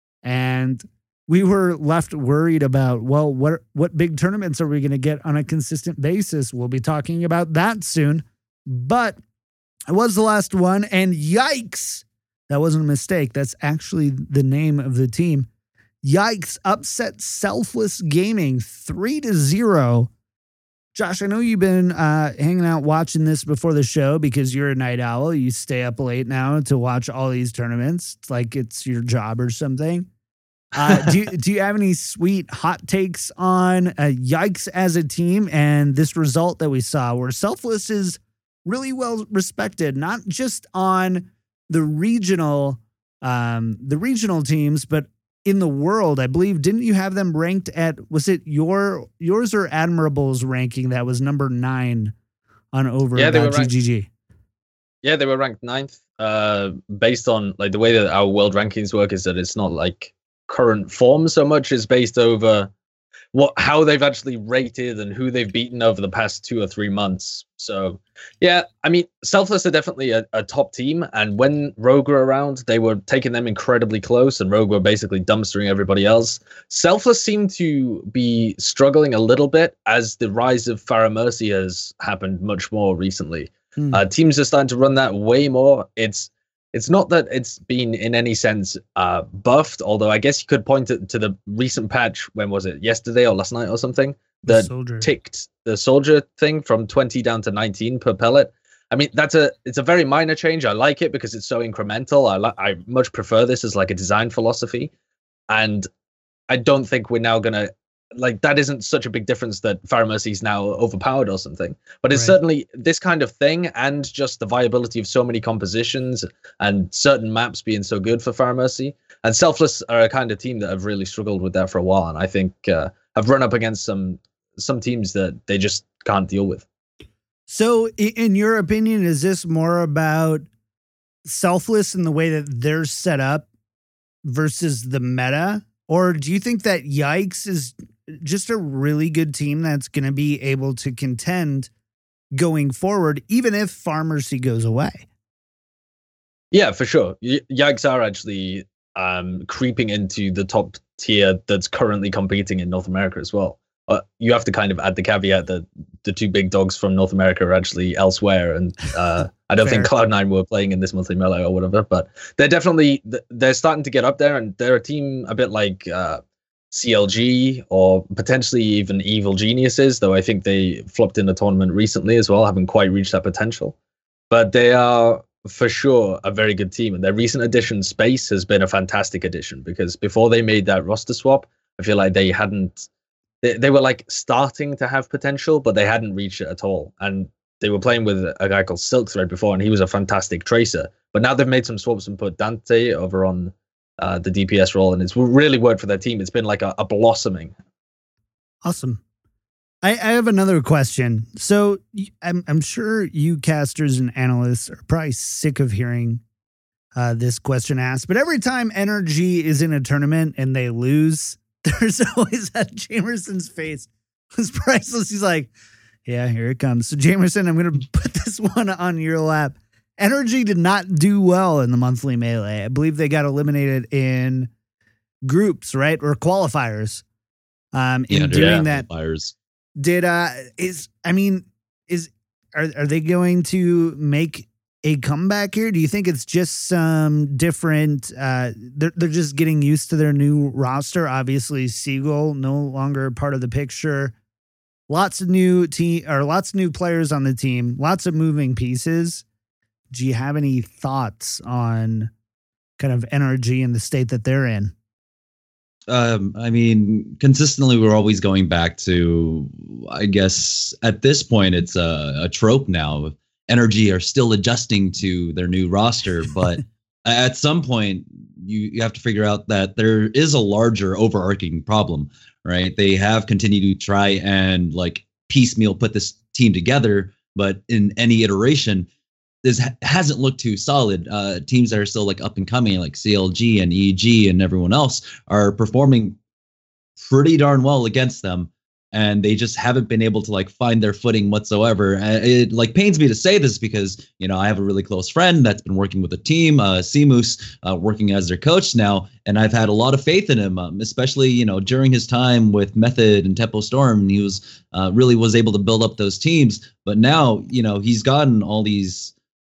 and we were left worried about, well, what what big tournaments are we going to get on a consistent basis? We'll be talking about that soon, but it was the last one, and yikes, that wasn't a mistake. That's actually the name of the team. Yikes upset Selfless Gaming three to zero. Josh, I know you've been uh, hanging out watching this before the show because you're a night owl. You stay up late now to watch all these tournaments. It's like it's your job or something. Uh, do, you, do you have any sweet hot takes on uh, yikes as a team and this result that we saw where Selfless is really well respected, not just on the regional, um, the regional teams, but in the world? I believe, didn't you have them ranked at, was it your yours or Admirable's ranking that was number nine on over Yeah, they were G G G? Yeah, they were ranked ninth. Uh, based on like the way that our world rankings work is that it's not like current form so much, is based over what how they've actually rated and who they've beaten over the past two or three months. So yeah, I mean, Selfless are definitely a, a top team, and when Rogue were around, they were taking them incredibly close, and Rogue were basically dumpstering everybody else. Selfless seem to be struggling a little bit as the rise of Pharah Mercy has happened much more recently. Hmm. Uh, teams are starting to run that way more. It's It's not that it's been in any sense uh, buffed, although I guess you could point it to the recent patch. When was it? Yesterday or last night or something? That Soldier. ticked the soldier thing from twenty down to nineteen per pellet. I mean, that's a it's a very minor change. I like it because it's so incremental. I li- I much prefer this as like a design philosophy, and I don't think we're now gonna like that isn't such a big difference that Pharah Mercy is now overpowered or something. But it's Right. certainly this kind of thing, and just the viability of so many compositions and certain maps being so good for Pharah Mercy. And Selfless are a kind of team that have really struggled with that for a while, and I think uh, have run up against some some teams that they just can't deal with. So, i- in your opinion, is this more about Selfless and the way that they're set up versus the meta? Or do you think that Yikes is just a really good team that's going to be able to contend going forward, even if Pharmercy goes away? Yeah, for sure. Y- Yikes are actually um, creeping into the top tier that's currently competing in North America as well. Uh, you have to kind of add the caveat that the two big dogs from North America are actually elsewhere, and uh, I don't think Fair. Cloud nine were playing in this monthly melee or whatever. But they're definitely they're starting to get up there, and they're a team a bit like uh, C L G or potentially even Evil Geniuses, though I think they flopped in a tournament recently as well, haven't quite reached that potential. But they are for sure a very good team, and their recent addition, Space, has been a fantastic addition, because before they made that roster swap, I feel like they hadn't. They, they were like starting to have potential, but they hadn't reached it at all. And they were playing with a guy called Silk Thread before, and he was a fantastic tracer. But now they've made some swaps and put Dante over on uh, the D P S role, and it's really worked for their team. It's been like a, a blossoming. Awesome. I, I have another question. So y- I'm, I'm sure you casters and analysts are probably sick of hearing uh, this question asked, but every time N R G is in a tournament and they lose, there's always that Jamerson's face was priceless. He's like, yeah, here it comes. So Jamerson, I'm going to put this one on your lap. N R G did not do well in the monthly melee. I believe they got eliminated in groups, right? Or qualifiers. Um, in Yeah, doing yeah, that, fires. did uh is I mean is are are they going to make a comeback here? Do you think it's just some different uh they're they're just getting used to their new roster? Obviously Seagull no longer part of the picture. Lots of new team or lots of new players on the team, lots of moving pieces. Do you have any thoughts on kind of energy and the state that they're in? Um, I mean, consistently, we're always going back to, I guess, at this point, it's a, a trope now. Energy are still adjusting to their new roster, but at some point, you, you have to figure out that there is a larger overarching problem, right? They have continued to try and like piecemeal put this team together, but in any iteration, this ha- hasn't looked too solid. Uh, teams that are still like up and coming, like C L G and E G and everyone else, are performing pretty darn well against them, and they just haven't been able to like find their footing whatsoever. And it like pains me to say this because, you know, I have a really close friend that's been working with a team, uh, Seamoose, uh, working as their coach now, and I've had a lot of faith in him, um, especially, you know, during his time with Method and Tempo Storm. He was uh, really was able to build up those teams, but now, you know, he's gotten all these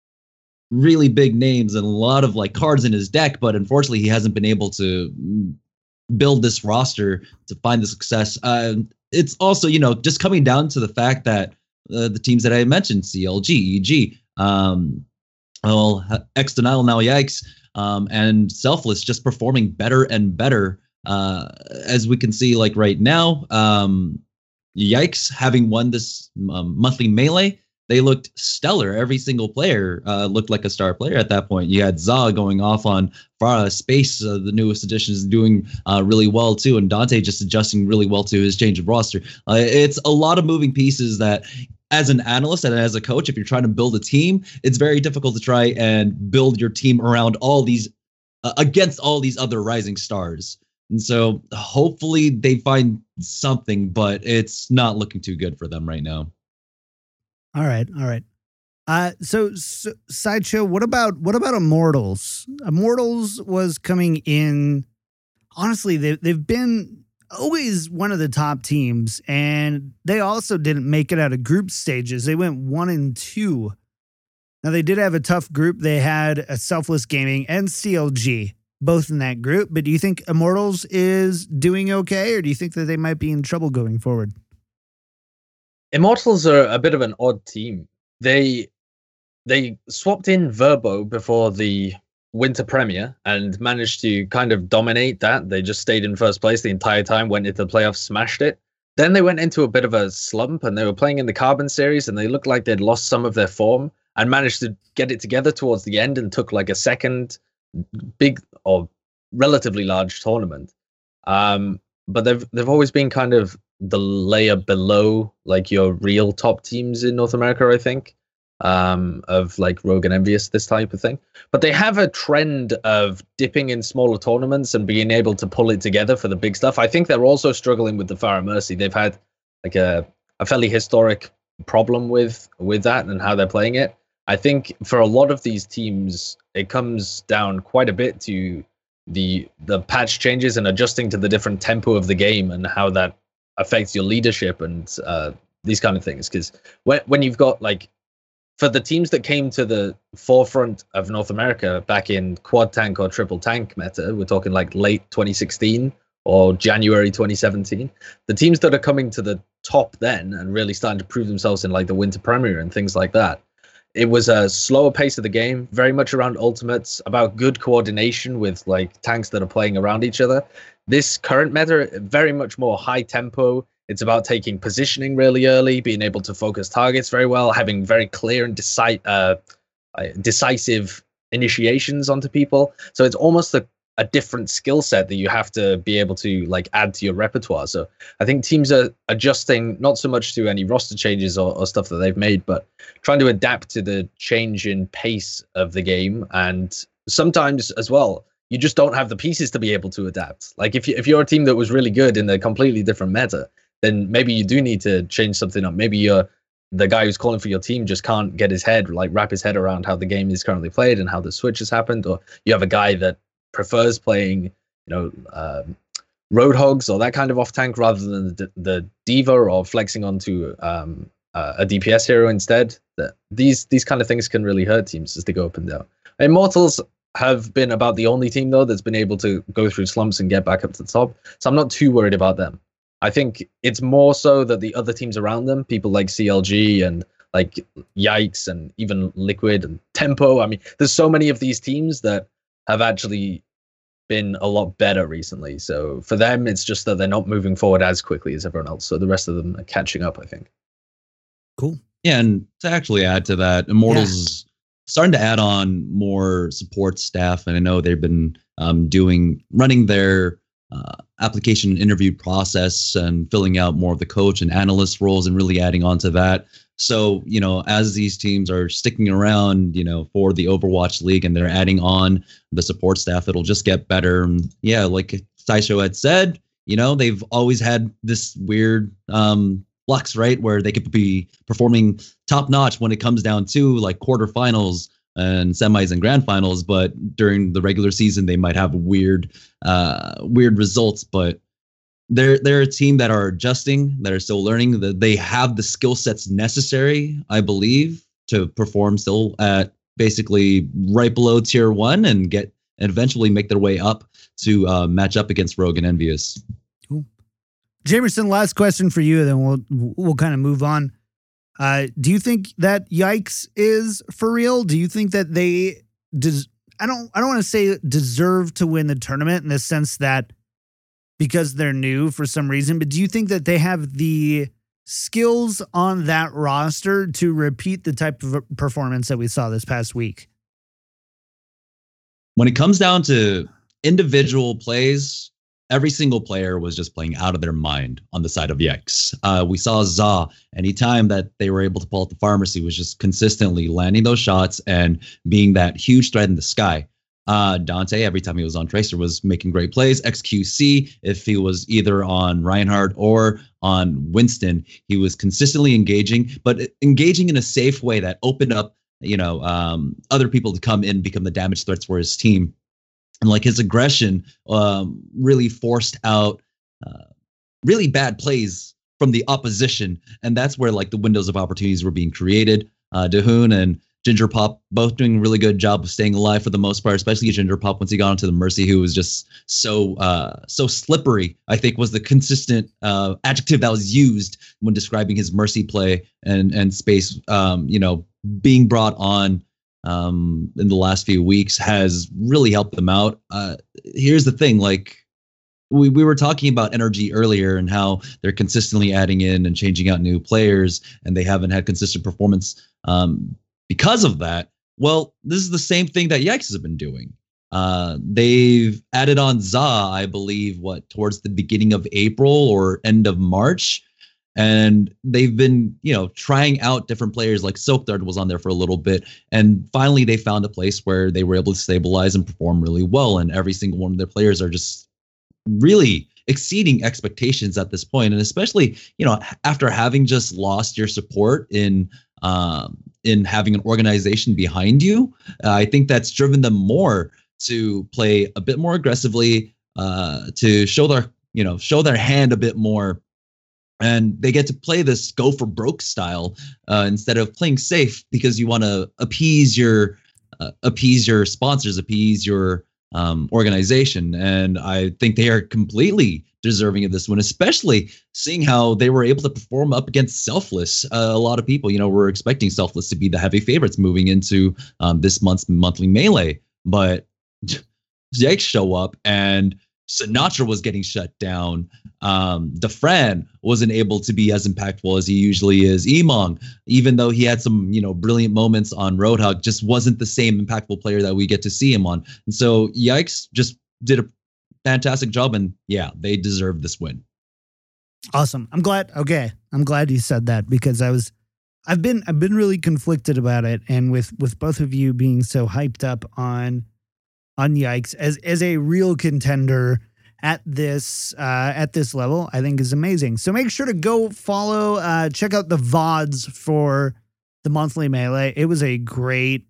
really big names and a lot of like cards in his deck, but unfortunately he hasn't been able to build this roster to find the success. Uh, it's also, you know, just coming down to the fact that uh, the teams that I mentioned, C L G, E G, um, well, X Denial, now Yikes, um, and Selfless just performing better and better. Uh, as we can see, like right now, um, Yikes having won this um, monthly melee, they looked stellar. Every single player uh, looked like a star player at that point. You had Za going off on Farah Space, uh, the newest additions, doing uh, really well too, and Dante just adjusting really well to his change of roster. Uh, it's a lot of moving pieces that, as an analyst and as a coach, if you're trying to build a team, it's very difficult to try and build your team around all these, uh, against all these other rising stars. And so hopefully they find something, but it's not looking too good for them right now. All right, all right. Uh, so, so Sideshow, what about what about Immortals? Immortals was coming in. Honestly, they they've been always one of the top teams, and they also didn't make it out of group stages. They went one and two. Now they did have a tough group. They had a Selfless Gaming and C L G both in that group. But do you think Immortals is doing okay, or do you think that they might be in trouble going forward? Immortals are a bit of an odd team. They they swapped in Verbo before the winter premiere and managed to kind of dominate that. They just stayed in first place the entire time, went into the playoffs, smashed it. Then they went into a bit of a slump, and they were playing in the Carbon series, and they looked like they'd lost some of their form and managed to get it together towards the end and took like a second big or relatively large tournament. Um, but they've they've always been kind of the layer below like your real top teams in North America, I think, um, of like Rogue and Envious, this type of thing. But they have a trend of dipping in smaller tournaments and being able to pull it together for the big stuff. I think they're also struggling with the Farah Mercy. They've had like a, a fairly historic problem with with that and how they're playing it. I think for a lot of these teams, it comes down quite a bit to the the patch changes and adjusting to the different tempo of the game and how that affects your leadership and uh, these kind of things. Because when when you've got like, for the teams that came to the forefront of North America back in quad tank or triple tank meta, we're talking like late twenty sixteen or January twenty seventeen, the teams that are coming to the top then and really starting to prove themselves in like the winter premiere and things like that, it was a slower pace of the game, very much around ultimates, about good coordination with like tanks that are playing around each other. This current meta, very much more high tempo. It's about taking positioning really early, being able to focus targets very well, having very clear and deci- uh, decisive initiations onto people. So it's almost a, a different skill set that you have to be able to like add to your repertoire. So I think teams are adjusting not so much to any roster changes or, or stuff that they've made, but trying to adapt to the change in pace of the game. And sometimes as well, you just don't have the pieces to be able to adapt. Like if you, if you're a team that was really good in a completely different meta, then maybe you do need to change something up. Maybe you're the guy who's calling for your team just can't get his head, like wrap his head around how the game is currently played and how the switch has happened. Or you have a guy that prefers playing, you know, um, Roadhogs or that kind of off tank rather than the, the Diva or flexing onto um, uh, a D P S hero instead. That these these kind of things can really hurt teams as they go up and down. Immortals have been about the only team though that's been able to go through slumps and get back up to the top. So I'm not too worried about them. I think it's more so that the other teams around them, people like C L G and like Yikes and even Liquid and Tempo. I mean, there's so many of these teams that have actually been a lot better recently. So for them, it's just that they're not moving forward as quickly as everyone else. So the rest of them are catching up, I think. Cool. Yeah, and to actually add to that, Immortals yeah. is starting to add on more support staff, and I know they've been um, doing running their uh, application interview process and filling out more of the coach and analyst roles and really adding on to that. So, you know, as these teams are sticking around, you know, for the Overwatch League and they're adding on the support staff, it'll just get better. And yeah, like Taisho had said, you know, they've always had this weird um, flux, right, where they could be performing top notch when it comes down to like quarterfinals and semis and grand finals, but during the regular season they might have weird, uh, weird results. But they're they're a team that are adjusting, that are still learning, that they have the skill sets necessary, I believe, to perform still at basically right below tier one and get and eventually make their way up to uh, match up against Rogue and Envious. Cool. Jamerson, last question for you, then we'll we'll kind of move on. Uh, do you think that Yikes is for real? Do you think that they des- I don't I don't want to say deserve to win the tournament in the sense that because they're new for some reason, but do you think that they have the skills on that roster to repeat the type of performance that we saw this past week? When it comes down to individual plays, every single player was just playing out of their mind on the side of Yikes. Uh, we saw Za, anytime that they were able to pull out the pharmacy, was just consistently landing those shots and being that huge threat in the sky. Uh, Dante, every time he was on Tracer, was making great plays. X Q C, if he was either on Reinhardt or on Winston, he was consistently engaging, but engaging in a safe way that opened up, you know, um, other people to come in and become the damage threats for his team. And like his aggression um, really forced out uh, really bad plays from the opposition. And that's where like the windows of opportunities were being created. Uh, Dahoon and Ginger Pop both doing a really good job of staying alive for the most part, especially Ginger Pop once he got onto the Mercy, who was just so uh, so slippery, I think was the consistent uh, adjective that was used when describing his Mercy play and, and space, um, you know, being brought on um, in the last few weeks has really helped them out. Uh, here's the thing, like, We we were talking about energy earlier and how they're consistently adding in and changing out new players, and they haven't had consistent performance um, because of that. Well, this is the same thing that Yikes has been doing. Uh, they've added on Za, I believe, what, towards the beginning of April or end of March. And they've been, you know, trying out different players, like Silkdart was on there for a little bit. And finally, they found a place where they were able to stabilize and perform really well. And every single one of their players are just really exceeding expectations at this point. And especially, you know, after having just lost your support in um, in having an organization behind you, uh, I think that's driven them more to play a bit more aggressively, uh, to show their, you know, show their hand a bit more. And they get to play this go for broke style uh, instead of playing safe because you want to appease your uh, appease your sponsors, appease your um, organization. And I think they are completely deserving of this one, especially seeing how they were able to perform up against Selfless. Uh, a lot of people, you know, were expecting Selfless to be the heavy favorites moving into um, this month's monthly melee, but Yikes show up and Sinatra was getting shut down. Um, Defran wasn't able to be as impactful as he usually is. Emong, even though he had some, you know, brilliant moments on Roadhog, just wasn't the same impactful player that we get to see him on. And so Yikes just did a fantastic job, and yeah, they deserve this win. Awesome. I'm glad. Okay, I'm glad you said that because I was, I've been, I've been really conflicted about it, and with with both of you being so hyped up on. on Yikes as as a real contender at this uh, at this level, I think is amazing. So make sure to go follow, uh, check out the V O Ds for the monthly melee. It was a great,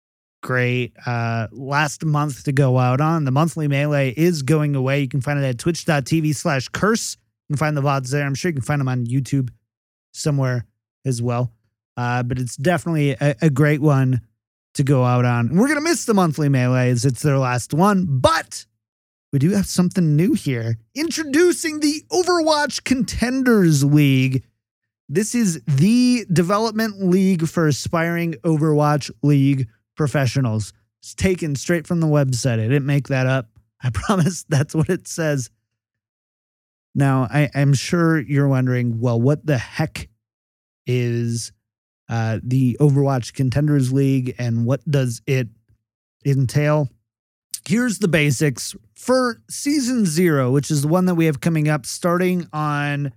great uh, last month to go out on. The monthly melee is going away. You can find it at twitch.tv slash curse. You can find the V O Ds there. I'm sure you can find them on YouTube somewhere as well. Uh, but it's definitely a, a great one to go out on. We're going to miss the monthly melees. It's their last one, but we do have something new here. Introducing the Overwatch Contenders League. This is the development league for aspiring Overwatch League professionals. It's taken straight from the website. I didn't make that up. I promise that's what it says. Now, I, I'm sure you're wondering, well, what the heck is uh, the Overwatch Contenders League and what does it entail? Here's the basics. For Season Zero, which is the one that we have coming up starting on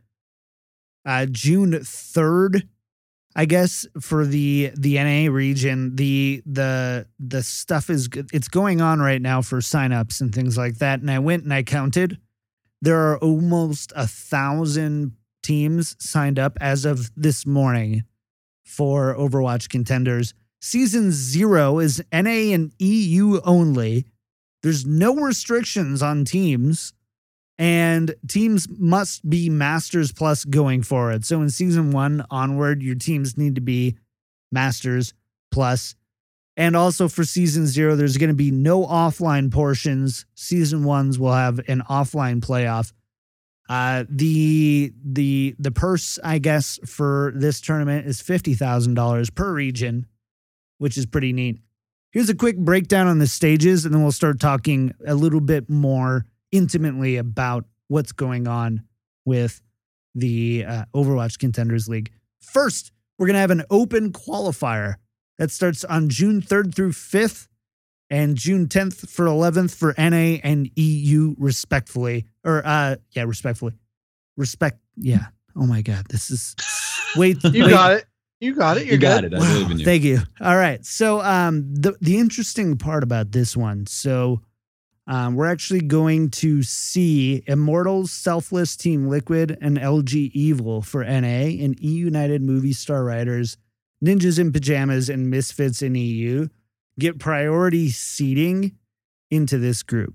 uh, June third, I guess, for the the N A region, the the the stuff is it's going on right now for signups and things like that. And I went and I counted. There are almost a thousand teams signed up as of this morning for Overwatch Contenders. Season Zero is N A and E U only. There's no restrictions on teams, and teams must be Masters Plus going forward. So in Season one onward, your teams need to be Masters Plus. And also for Season Zero, there's going to be no offline portions. Season ones will have an offline playoff. Uh, the the the purse, I guess, for this tournament is fifty thousand dollars per region, which is pretty neat. Here's a quick breakdown on the stages, and then we'll start talking a little bit more intimately about what's going on with the uh, Overwatch Contenders League. First, we're going to have an open qualifier that starts on June third through fifth and June tenth for eleventh for N A and E U respectfully. Or, uh, yeah, respectfully. Respect. Yeah. Oh my God. This is wait. You wait. got it. You got it. You're you got good. it. I Wow, believe in you. thank you. All right. So um, the, the interesting part about this one, so um, we're actually going to see Immortals, Selfless, Team Liquid, and L G Evil for N A, and E United Movie Star Writers, Ninjas in Pajamas, and Misfits in E U get priority seating into this group.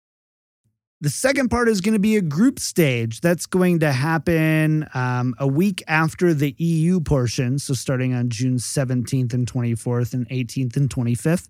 The second part is going to be a group stage. That's going to happen um, a week after the E U portion. So starting on June seventeenth and twenty-fourth and eighteenth and twenty-fifth.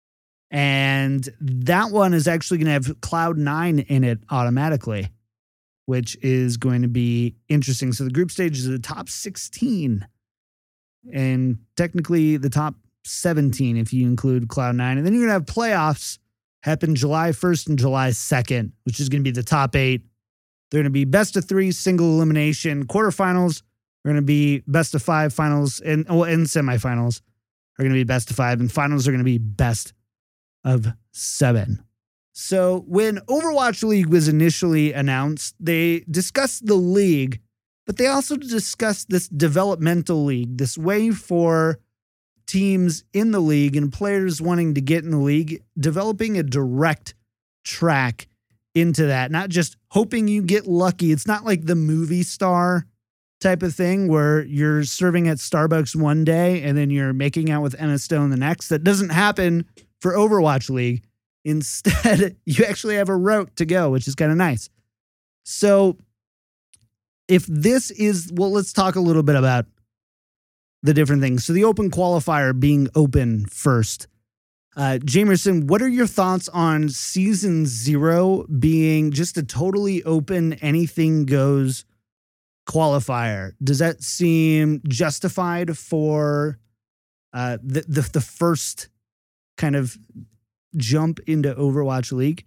And that one is actually going to have Cloud nine in it automatically, which is going to be interesting. So the group stage is the top sixteen and technically the top seventeen if you include Cloud nine. And then you're going to have playoffs happen July first and July second, which is going to be the top eight. They're going to be best of three, single elimination. Quarterfinals are going to be best of five. Finals and, oh, and semifinals are going to be best of five. And finals are going to be best of seven. So when Overwatch League was initially announced, they discussed the league, but they also discussed this developmental league, this way for teams in the league and players wanting to get in the league, developing a direct track into that, not just hoping you get lucky. It's not like the movie star type of thing where you're serving at Starbucks one day and then you're making out with Emma Stone the next. That doesn't happen for Overwatch League. Instead, you actually have a route to go, which is kind of nice. So if this is, well, let's talk a little bit about the different things. So the open qualifier being open first. Uh, Jamerson, what are your thoughts on Season Zero being just a totally open, anything goes qualifier? Does that seem justified for uh, the, the the first kind of jump into Overwatch League?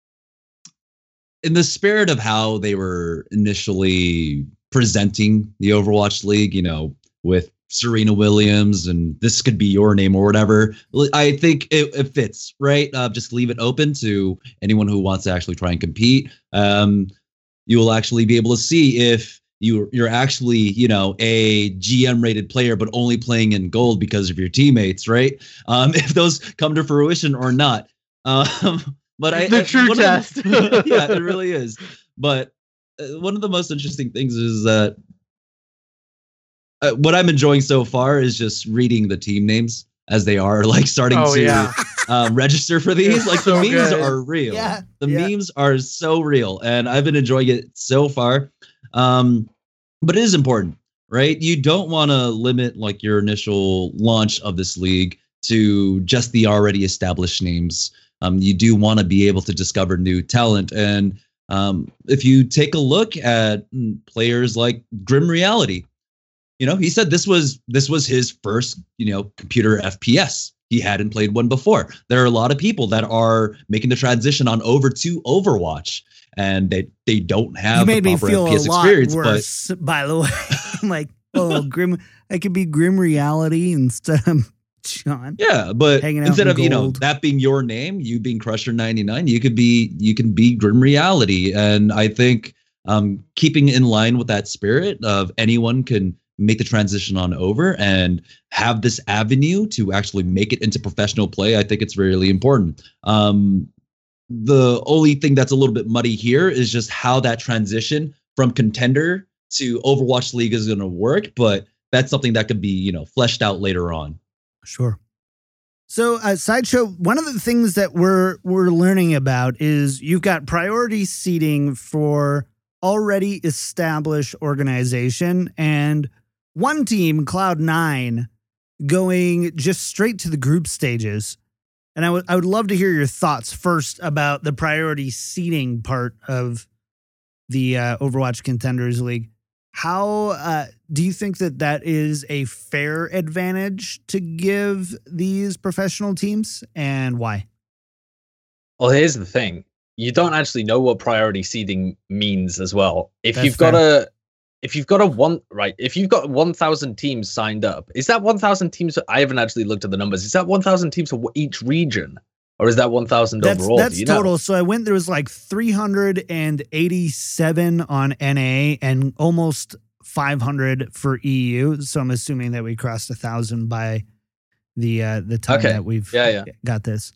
In the spirit of how they were initially presenting the Overwatch League, you know, with Serena Williams and this could be your name or whatever, I think it, it fits, right? Uh, just leave it open to anyone who wants to actually try and compete. Um, you will actually be able to see if you, you're actually, you know, a G M rated player, but only playing in gold because of your teammates, right? Um, if those come to fruition or not. Um, but I, the I, true test. The, yeah, it really is. But uh, one of the most interesting things is that Uh, what I'm enjoying so far is just reading the team names as they are like starting oh, to yeah. um, register for these. Like So the memes good. are real. Yeah, the yeah. memes are so real, and I've been enjoying it so far. Um, but it is important, right? You don't want to limit like your initial launch of this league to just the already established names. Um, you do want to be able to discover new talent, and um, if you take a look at mm, players like Grim Reality. You know, he said this was this was his first, you know, computer F P S, he hadn't played one before. There are a lot of people that are making the transition on over to Overwatch, and they they don't have you made the me proper feel F P S a lot experience. worse, by the way. I'm like, oh, grim. I could be Grim Reality instead of John. Yeah, but hanging out instead in of you know gold. that being your name, you being Crusher ninety-nine, you could be you can be Grim Reality, and I think um, keeping in line with that spirit of anyone can make the transition on over and have this avenue to actually make it into professional play. I think it's really important. Um, the only thing that's a little bit muddy here is just how that transition from contender to Overwatch League is going to work, but that's something that could be, you know, fleshed out later on. Sure. So, uh, Sideshow, one of the things that we're we're learning about is you've got priority seating for already established organization, and one team, Cloud nine, going just straight to the group stages. And I would I would love to hear your thoughts first about the priority seating part of the uh, Overwatch Contenders League. How uh, do you think that that is a fair advantage to give these professional teams, and why? Well, here's the thing. You don't actually know what priority seeding means as well. If That's you've got fair. a if you've got a one right, if you've got one thousand teams signed up, is that one thousand teams? I haven't actually looked at the numbers. Is that one thousand teams for each region, or is that one thousand That's overall? that's Do you know? total. So I went. There was like three hundred eighty-seven on N A and almost five hundred for E U. So I'm assuming that we crossed a thousand by the uh, the time Okay. that we've Yeah, yeah. got this.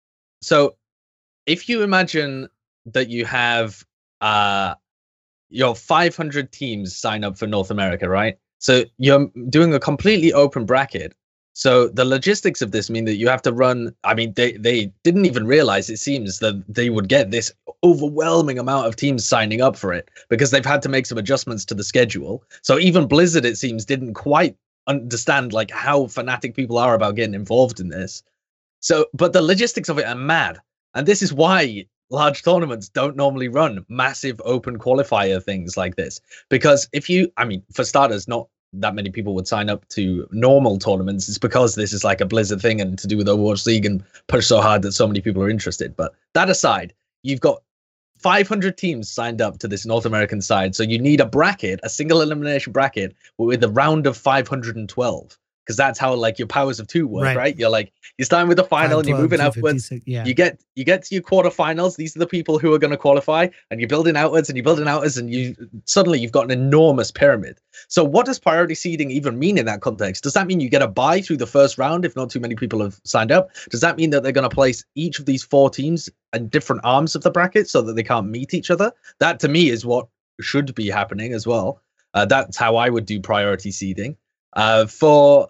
So, if you imagine that you have uh your five hundred teams sign up for North America, right? So you're doing a completely open bracket. So the logistics of this mean that you have to run. I mean, they they didn't even realize, it seems, that they would get this overwhelming amount of teams signing up for it because they've had to make some adjustments to the schedule. So even Blizzard, it seems, didn't quite understand like how fanatic people are about getting involved in this. So, but the logistics of it are mad. And this is why large tournaments don't normally run massive open qualifier things like this. Because if you, I mean, for starters, not that many people would sign up to normal tournaments. It's because this is like a Blizzard thing and to do with Overwatch League and push so hard that so many people are interested. But that aside, you've got five hundred teams signed up to this North American side. So you need a bracket, a single elimination bracket with a round of five hundred twelve. Because that's how like your powers of two work, Right. right? You're like, you're starting with the final and you're moving upwards. Yeah. You get you get to your quarterfinals. These are the people who are going to qualify, and you're building outwards and you're building outwards, and you suddenly you've got an enormous pyramid. So what does priority seeding even mean in that context? Does that mean you get a bye through the first round if not too many people have signed up? Does that mean that they're going to place each of these four teams in different arms of the bracket so that they can't meet each other? That to me is what should be happening as well. Uh, that's how I would do priority seeding. Uh, for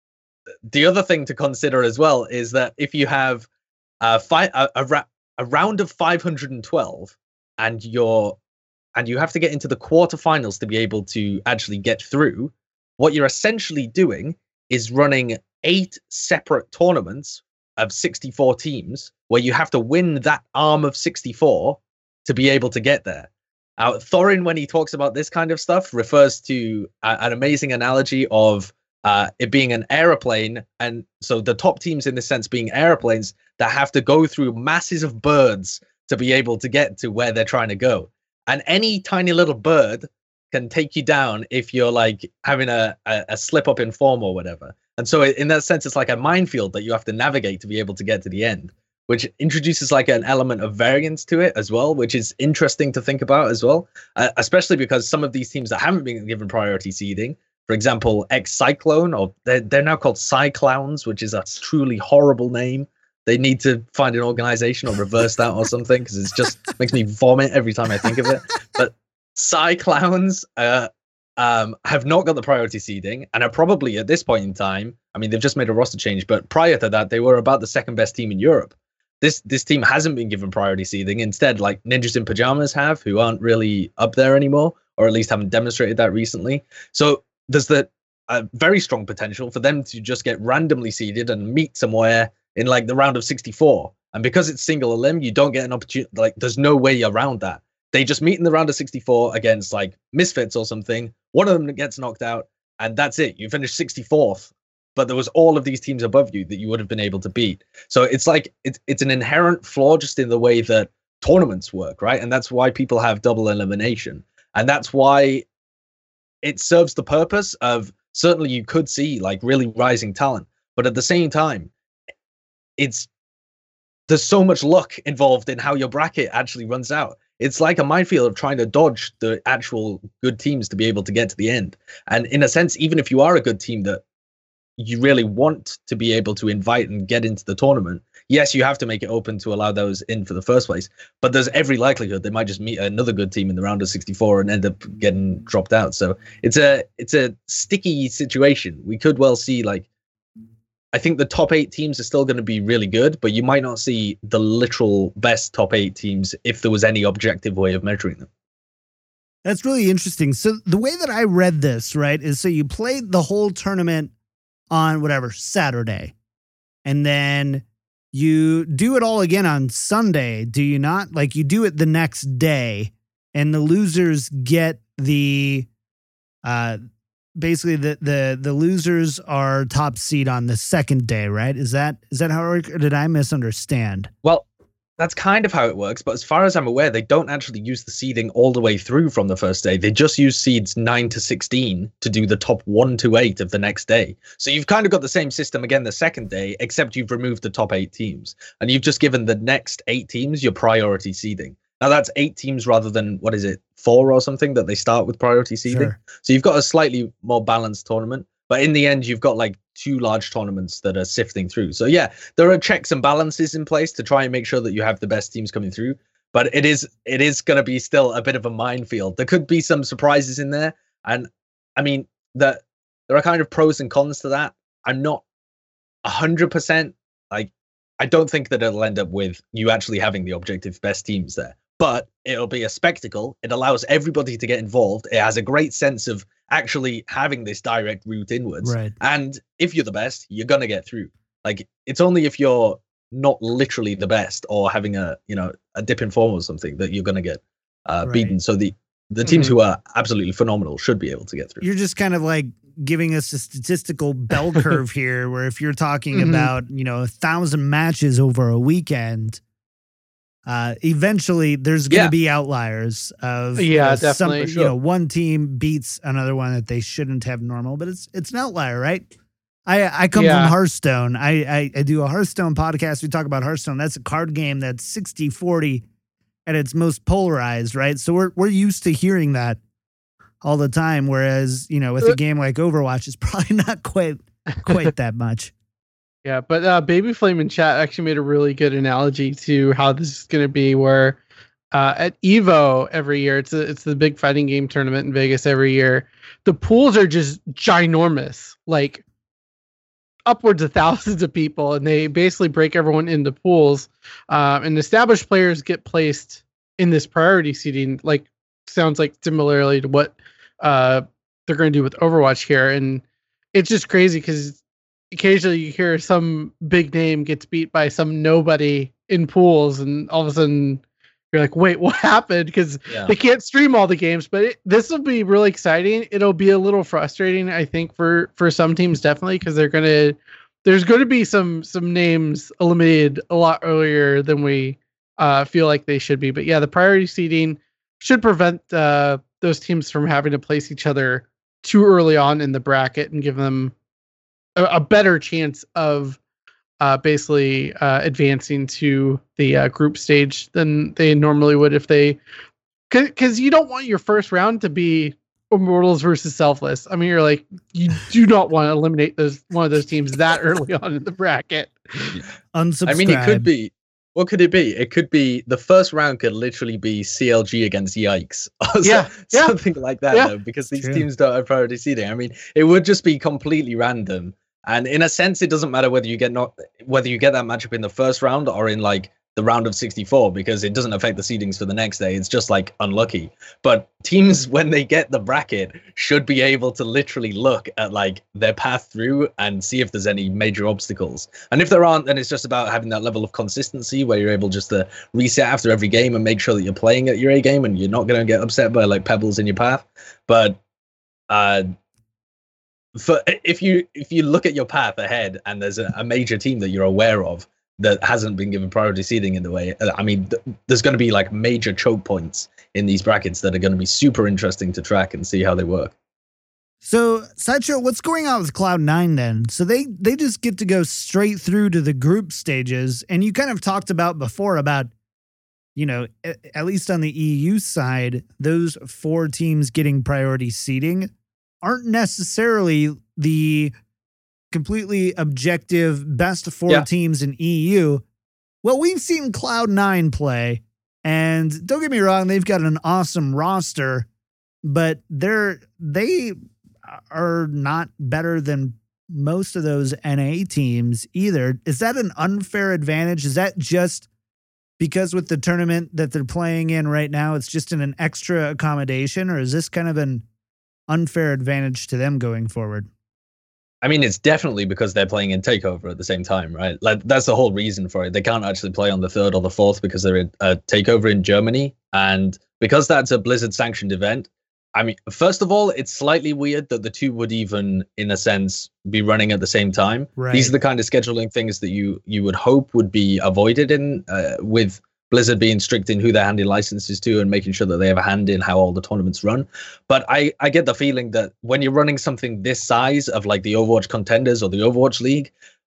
the other thing to consider as well is that if you have uh, fi- a, a, ra- a round of five hundred twelve and you're and you have to get into the quarterfinals to be able to actually get through, what you're essentially doing is running eight separate tournaments of sixty-four teams where you have to win that arm of sixty-four to be able to get there. Now, Thorin, when he talks about this kind of stuff, refers to a, an amazing analogy of uh, it being an aeroplane. And so the top teams in this sense being airplanes that have to go through masses of birds to be able to get to where they're trying to go. And any tiny little bird can take you down if you're like having a, a, a slip up in form or whatever. And so in that sense, it's like a minefield that you have to navigate to be able to get to the end, which introduces like an element of variance to it as well, which is interesting to think about as well, uh, especially because some of these teams that haven't been given priority seeding, for example, X-Cyclone, or they're, they're now called Cyclowns, which is a truly horrible name. They need to find an organization or reverse that or something, because it just makes me vomit every time I think of it. But Cyclowns uh, um, have not got the priority seeding and are probably at this point in time, I mean, they've just made a roster change, but prior to that, they were about the second best team in Europe. This this team hasn't been given priority seeding. Instead, like Ninjas in Pajamas have, who aren't really up there anymore, or at least haven't demonstrated that recently. So there's the uh, very strong potential for them to just get randomly seeded and meet somewhere in like the round of sixty-four. And because it's single elim, you don't get an opportunity. Like there's no way around that. They just meet in the round of sixty-four against like Misfits or something. One of them gets knocked out, and that's it. You finish sixty-fourth but there was all of these teams above you that you would have been able to beat. So it's like it's it's an inherent flaw just in the way that tournaments work, right? And that's why people have double elimination, and that's why it serves the purpose of, certainly you could see like really rising talent, but at the same time, it's there's so much luck involved in how your bracket actually runs out. It's like a minefield of trying to dodge the actual good teams to be able to get to the end. And in a sense, even if you are a good team that you really want to be able to invite and get into the tournament, yes, you have to make it open to allow those in for the first place. But there's every likelihood they might just meet another good team in the round of sixty-four and end up getting dropped out. So it's a it's a sticky situation. We could well see, like, I think the top eight teams are still going to be really good, but you might not see the literal best top eight teams if there was any objective way of measuring them. That's really interesting. So the way that I read this, right, is so you played the whole tournament on whatever Saturday, and then you do it all again on Sunday. Do you not? Like, you do it the next day, and the losers get the, uh, basically the the the losers are top seed on the second day, right? Is that is that how it works, or did I misunderstand? Well, that's kind of how it works, but as far as I'm aware, they don't actually use the seeding all the way through from the first day. They just use seeds nine to sixteen to do the top one to eight of the next day. So you've kind of got the same system again the second day, except you've removed the top eight teams, and you've just given the next eight teams your priority seeding. Now that's eight teams rather than, what is it, four or something that they start with priority seeding. Sure. So you've got a slightly more balanced tournament, but in the end, you've got like two large tournaments that are sifting through. So yeah, there are checks and balances in place to try and make sure that you have the best teams coming through. But it is it is going to be still a bit of a minefield. There could be some surprises in there, and I mean that there are kind of pros and cons to that. I'm not a hundred percent like I don't think that it'll end up with you actually having the objective best teams there. But it'll be a spectacle. It allows everybody to get involved. It has a great sense of actually having this direct route inwards. Right. And if you're the best, you're going to get through. Like, it's only if you're not literally the best or having a, you know, a dip in form or something that you're going to get uh, right. beaten. So the, the teams mm-hmm. who are absolutely phenomenal should be able to get through. You're just kind of like giving us a statistical bell curve here, where if you're talking mm-hmm. about, you know, a thousand matches over a weekend, Uh, eventually there's going to yeah. be outliers of yeah, uh, definitely. Some, sure. You know, one team beats another one that they shouldn't have normal, but it's it's an outlier, right? I I come yeah. from Hearthstone. I, I I do a Hearthstone podcast. We talk about Hearthstone. That's a card game that's sixty forty at its most polarized, right? So we're we're used to hearing that all the time. Whereas, you know, with a game like Overwatch, it's probably not quite quite that much. Yeah, but uh, Baby Flame in chat actually made a really good analogy to how this is going to be. Where uh, at Evo every year, it's a, it's the big fighting game tournament in Vegas every year. The pools are just ginormous, like upwards of thousands of people, and they basically break everyone into pools. Um, and established players get placed in this priority seating. Like, sounds like similarly to what uh, they're going to do with Overwatch here, and it's just crazy because occasionally you hear some big name gets beat by some nobody in pools, and all of a sudden you're like, wait, what happened? Because yeah. they can't stream all the games, but it, this will be really exciting. It'll be a little frustrating, I think, for, for some teams, definitely, because they're going to, there's going to be some, some names eliminated a lot earlier than we uh, feel like they should be. But yeah, the priority seeding should prevent uh, those teams from having to place each other too early on in the bracket and give them a better chance of uh, basically uh, advancing to the uh, group stage than they normally would if they, because you don't want your first round to be Immortals versus Selfless. I mean, you're like, you do not want to eliminate those one of those teams that early on in the bracket. Unsubscribe. I mean, it could be. What could it be? It could be the first round could literally be C L G against Yikes or yeah, so, yeah. something like that, yeah. though, because these True. teams don't have priority seeding. I mean, it would just be completely random. And in a sense, it doesn't matter whether you get not whether you get that matchup in the first round or in like the round of sixty-four, because it doesn't affect the seedings for the next day. It's just like unlucky. But teams, when they get the bracket, should be able to literally look at like their path through and see if there's any major obstacles. And if there aren't, then it's just about having that level of consistency where you're able just to reset after every game and make sure that you're playing at your A game and you're not going to get upset by like pebbles in your path. But uh for if you if you look at your path ahead and there's a, a major team that you're aware of that hasn't been given priority seeding in the way, I mean, th- there's going to be like major choke points in these brackets that are going to be super interesting to track and see how they work. So, Sideshow, what's going on with Cloud nine then? So they they just get to go straight through to the group stages, and you kind of talked about before about, you know, at, at least on the E U side, those four teams getting priority seeding aren't necessarily the completely objective best four yeah. teams in E U. Well, we've seen Cloud nine play, and don't get me wrong, they've got an awesome roster, but they're they are not better than most of those N A teams either. Is that an unfair advantage? Is that just because with the tournament that they're playing in right now, it's just in an extra accommodation, or is this kind of an unfair advantage to them going forward? I mean, it's definitely because they're playing in Takeover at the same time, right? Like that's the whole reason for it. They can't actually play on the third or the fourth because they're in a Takeover in Germany, and because that's a Blizzard sanctioned event. I mean, first of all, it's slightly weird that the two would even, in a sense, be running at the same time. Right. These are the kind of scheduling things that you you would hope would be avoided in uh, with Blizzard being strict in who they're handing licenses to and making sure that they have a hand in how all the tournaments run. But I, I get the feeling that when you're running something this size of like the Overwatch Contenders or the Overwatch League,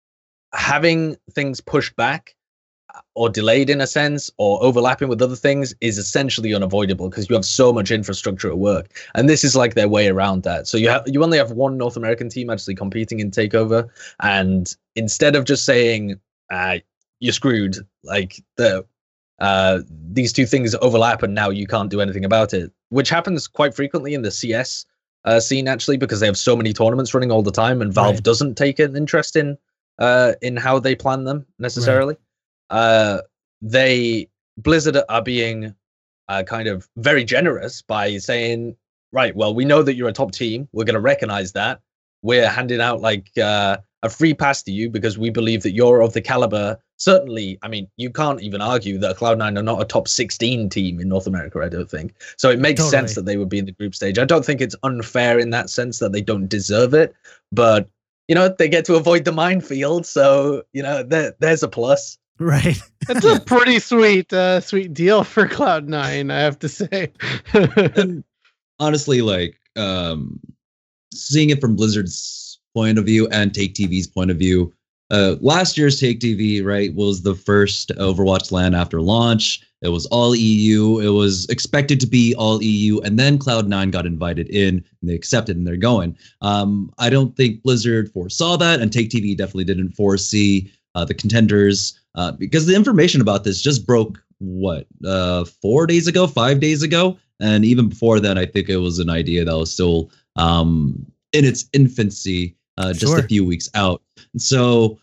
having things pushed back or delayed in a sense or overlapping with other things is essentially unavoidable because you have so much infrastructure at work. And this is like their way around that. So you have you only have one North American team actually competing in Takeover. And instead of just saying, uh, you're screwed, like the uh, these two things overlap and now you can't do anything about it, which happens quite frequently in the C S uh, scene actually, because they have so many tournaments running all the time and Valve Right. doesn't take an interest in uh, in how they plan them necessarily. Right. Uh, they Blizzard are being uh, kind of very generous by saying, right, well, we know that you're a top team. We're going to recognize that. We're handing out like uh, a free pass to you because we believe that you're of the caliber. Certainly, I mean, you can't even argue that Cloud nine are not a top sixteen team in North America, I don't think. So it makes Totally. sense that they would be in the group stage. I don't think it's unfair in that sense that they don't deserve it. But, you know, they get to avoid the minefield. So, you know, there, there's a plus. Right. It's a pretty sweet, uh, sweet deal for Cloud nine, I have to say. And honestly, like um, seeing it from Blizzard's point of view and Take T V's point of view, uh, last year's Take T V, right, was the first Overwatch LAN after launch. It was all E U. It was expected to be all E U, and then Cloud nine got invited in, and they accepted, and they're going. Um, I don't think Blizzard foresaw that, and Take T V definitely didn't foresee uh, the contenders. Uh, because the information about this just broke, what, uh, four days ago, five days ago? And even before then, I think it was an idea that was still um, in its infancy, uh, just Sure. a few weeks out. And so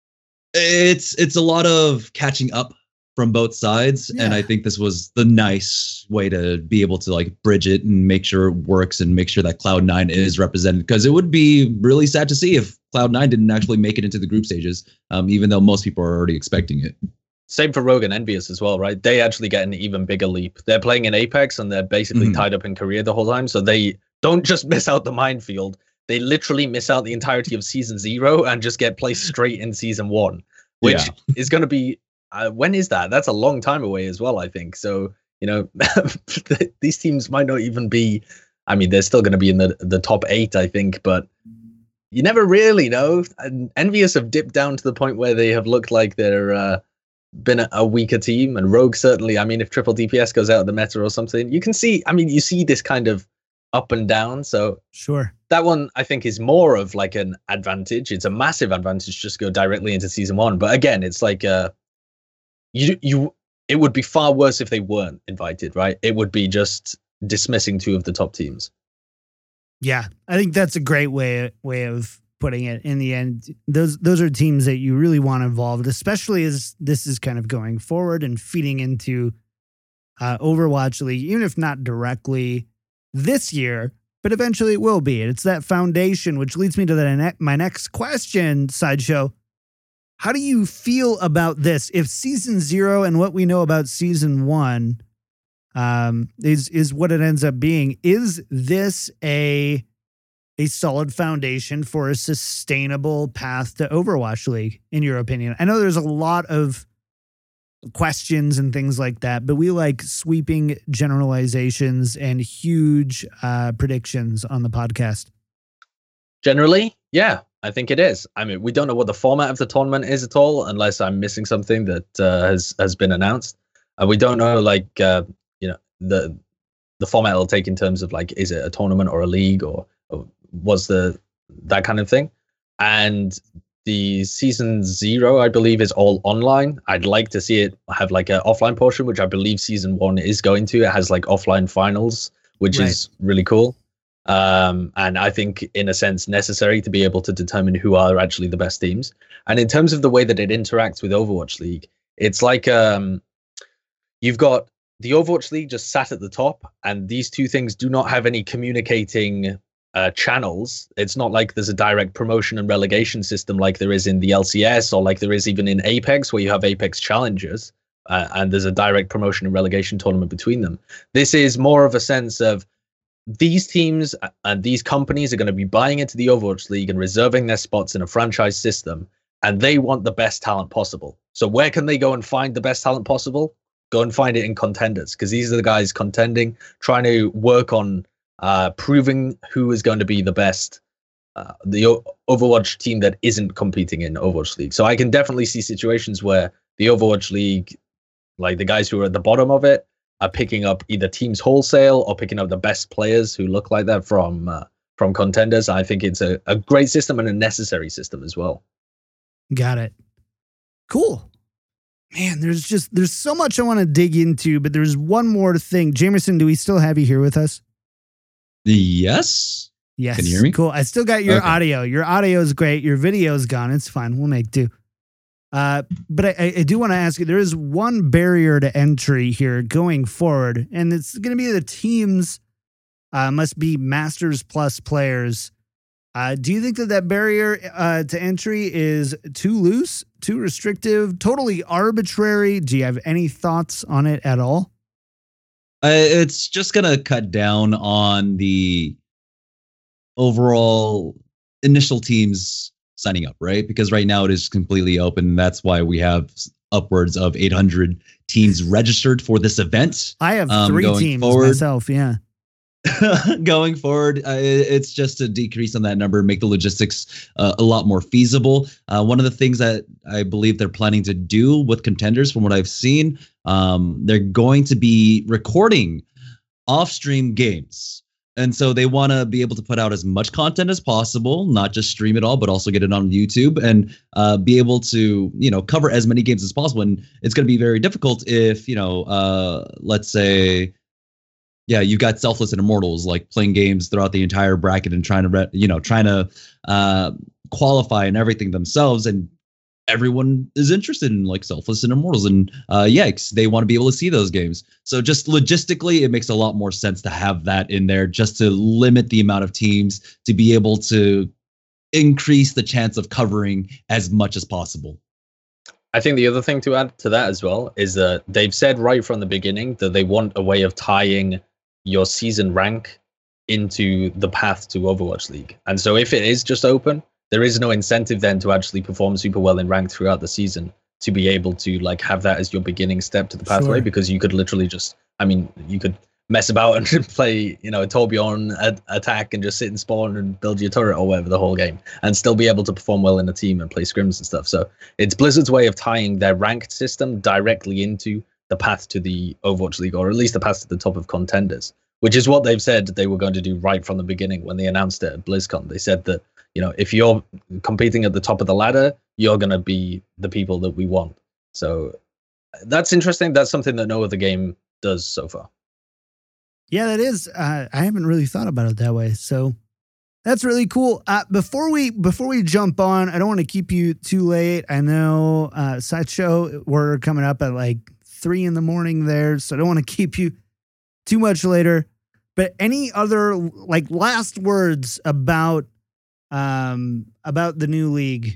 it's it's a lot of catching up from both sides. Yeah. And I think this was the nice way to be able to like bridge it and make sure it works and make sure that Cloud nine is represented. Because it would be really sad to see if Cloud nine didn't actually make it into the group stages, um, even though most people are already expecting it. Same for Rogue and Envious as well, right? They actually get an even bigger leap. They're playing in Apex and they're basically Mhm. tied up in Korea the whole time. So they don't just miss out the minefield. They literally miss out the entirety of season zero and just get placed straight in season one, which Yeah. is going to be, uh, when is that? That's a long time away as well, I think. So, you know, these teams might not even be, I mean, they're still going to be in the, the top eight, I think, but you never really know. And Envious have dipped down to the point where they have looked like they're uh, been a, a weaker team. And Rogue certainly, I mean, if triple D P S goes out of the meta or something, you can see, I mean, you see this kind of up and down. So Sure. that one, I think, is more of like an advantage. It's a massive advantage just go directly into season one. But again, it's like uh, you you. It would be far worse if they weren't invited, right? It would be just dismissing two of the top teams. Yeah, I think that's a great way way of putting it. In the end, those those are teams that you really want involved, especially as this is kind of going forward and feeding into uh, Overwatch League, even if not directly this year, but eventually it will be. It's that foundation, which leads me to the ne- my next question, Sideshow. How do you feel about this? If season zero and what we know about season one um, is is what it ends up being, is this a a solid foundation for a sustainable path to Overwatch League, in your opinion? I know there's a lot of questions and things like that, but we like sweeping generalizations and huge uh, predictions on the podcast. Generally, yeah, I think it is. I mean, we don't know what the format of the tournament is at all, unless I'm missing something that uh, has has been announced. And uh, we don't know, like, uh, you know, the the format it'll take in terms of, like, is it a tournament or a league, or, or was the that kind of thing. And the season zero, I believe, is all online. I'd like to see it have like an offline portion, which I believe season one is going to. It has like offline finals, which right. is really cool. Um, and I think, in a sense, necessary to be able to determine who are actually the best teams. And in terms of the way that it interacts with Overwatch League, it's like um, you've got the Overwatch League just sat at the top, and these two things do not have any communicating uh, channels. It's not like there's a direct promotion and relegation system like there is in the L C S, or like there is even in Apex, where you have Apex Challengers, uh, and there's a direct promotion and relegation tournament between them. This is more of a sense of these teams and these companies are going to be buying into the Overwatch League and reserving their spots in a franchise system, and they want the best talent possible. So where can they go and find the best talent possible? Go and find it in contenders, because these are the guys contending, trying to work on uh, proving who is going to be the best, uh, the o- Overwatch team that isn't competing in Overwatch League. So I can definitely see situations where the Overwatch League, like the guys who are at the bottom of it, are picking up either teams wholesale or picking up the best players who look like that from uh, from contenders. I think it's a, a great system and a necessary system as well. Got it. Cool. Man, there's just, there's so much I want to dig into, but there's one more thing. Jamerson, do we still have you here with us? Yes. Yes. Can you hear me? Cool. I still got your Okay. audio. Your audio is great. Your video is gone. It's fine. We'll make do. Uh, but I, I do want to ask you, there is one barrier to entry here going forward, and it's going to be the teams uh, must be Masters Plus players. Uh, do you think that that barrier uh, to entry is too loose, too restrictive, totally arbitrary? Do you have any thoughts on it at all? Uh, it's just going to cut down on the overall initial teams signing up, right? Because right now it is completely open. That's why we have upwards of eight hundred teams registered for this event. I have um, three teams forward. myself, yeah. Going forward, uh, it's just to decrease on that number, make the logistics uh, a lot more feasible. Uh, one of the things that I believe they're planning to do with contenders, from what I've seen, um, they're going to be recording off-stream games. And so they want to be able to put out as much content as possible, not just stream it all, but also get it on YouTube and uh, be able to, you know, cover as many games as possible. And it's going to be very difficult if, you know, uh, let's say, yeah, you've got Selfless and Immortals like playing games throughout the entire bracket and trying to, re- you know, trying to uh, qualify and everything themselves. And everyone is interested in like Selfless and Immortals, and uh, yikes, they want to be able to see those games. So just logistically, it makes a lot more sense to have that in there, just to limit the amount of teams to be able to increase the chance of covering as much as possible. I think the other thing to add to that as well is that they've said right from the beginning that they want a way of tying your season rank into the path to Overwatch League. And so if it is just open, there is no incentive then to actually perform super well in rank throughout the season to be able to like have that as your beginning step to the pathway, Sure. because you could literally just, I mean, you could mess about and play, you know, a Torbjorn ad- attack and just sit and spawn and build your turret or whatever the whole game and still be able to perform well in a team and play scrims and stuff. So it's Blizzard's way of tying their ranked system directly into the path to the Overwatch League, or at least the path to the top of contenders, which is what they've said they were going to do right from the beginning when they announced it at BlizzCon. They said that, you know, if you're competing at the top of the ladder, you're going to be the people that we want. So that's interesting. That's something that no other game does so far. Yeah, that is. Uh, I haven't really thought about it that way. So that's really cool. Uh, before we before we jump on, I don't want to keep you too late. I know uh, Sideshow, we're coming up at like three in the morning there, so I don't want to keep you too much later. But any other like last words about um, about the new league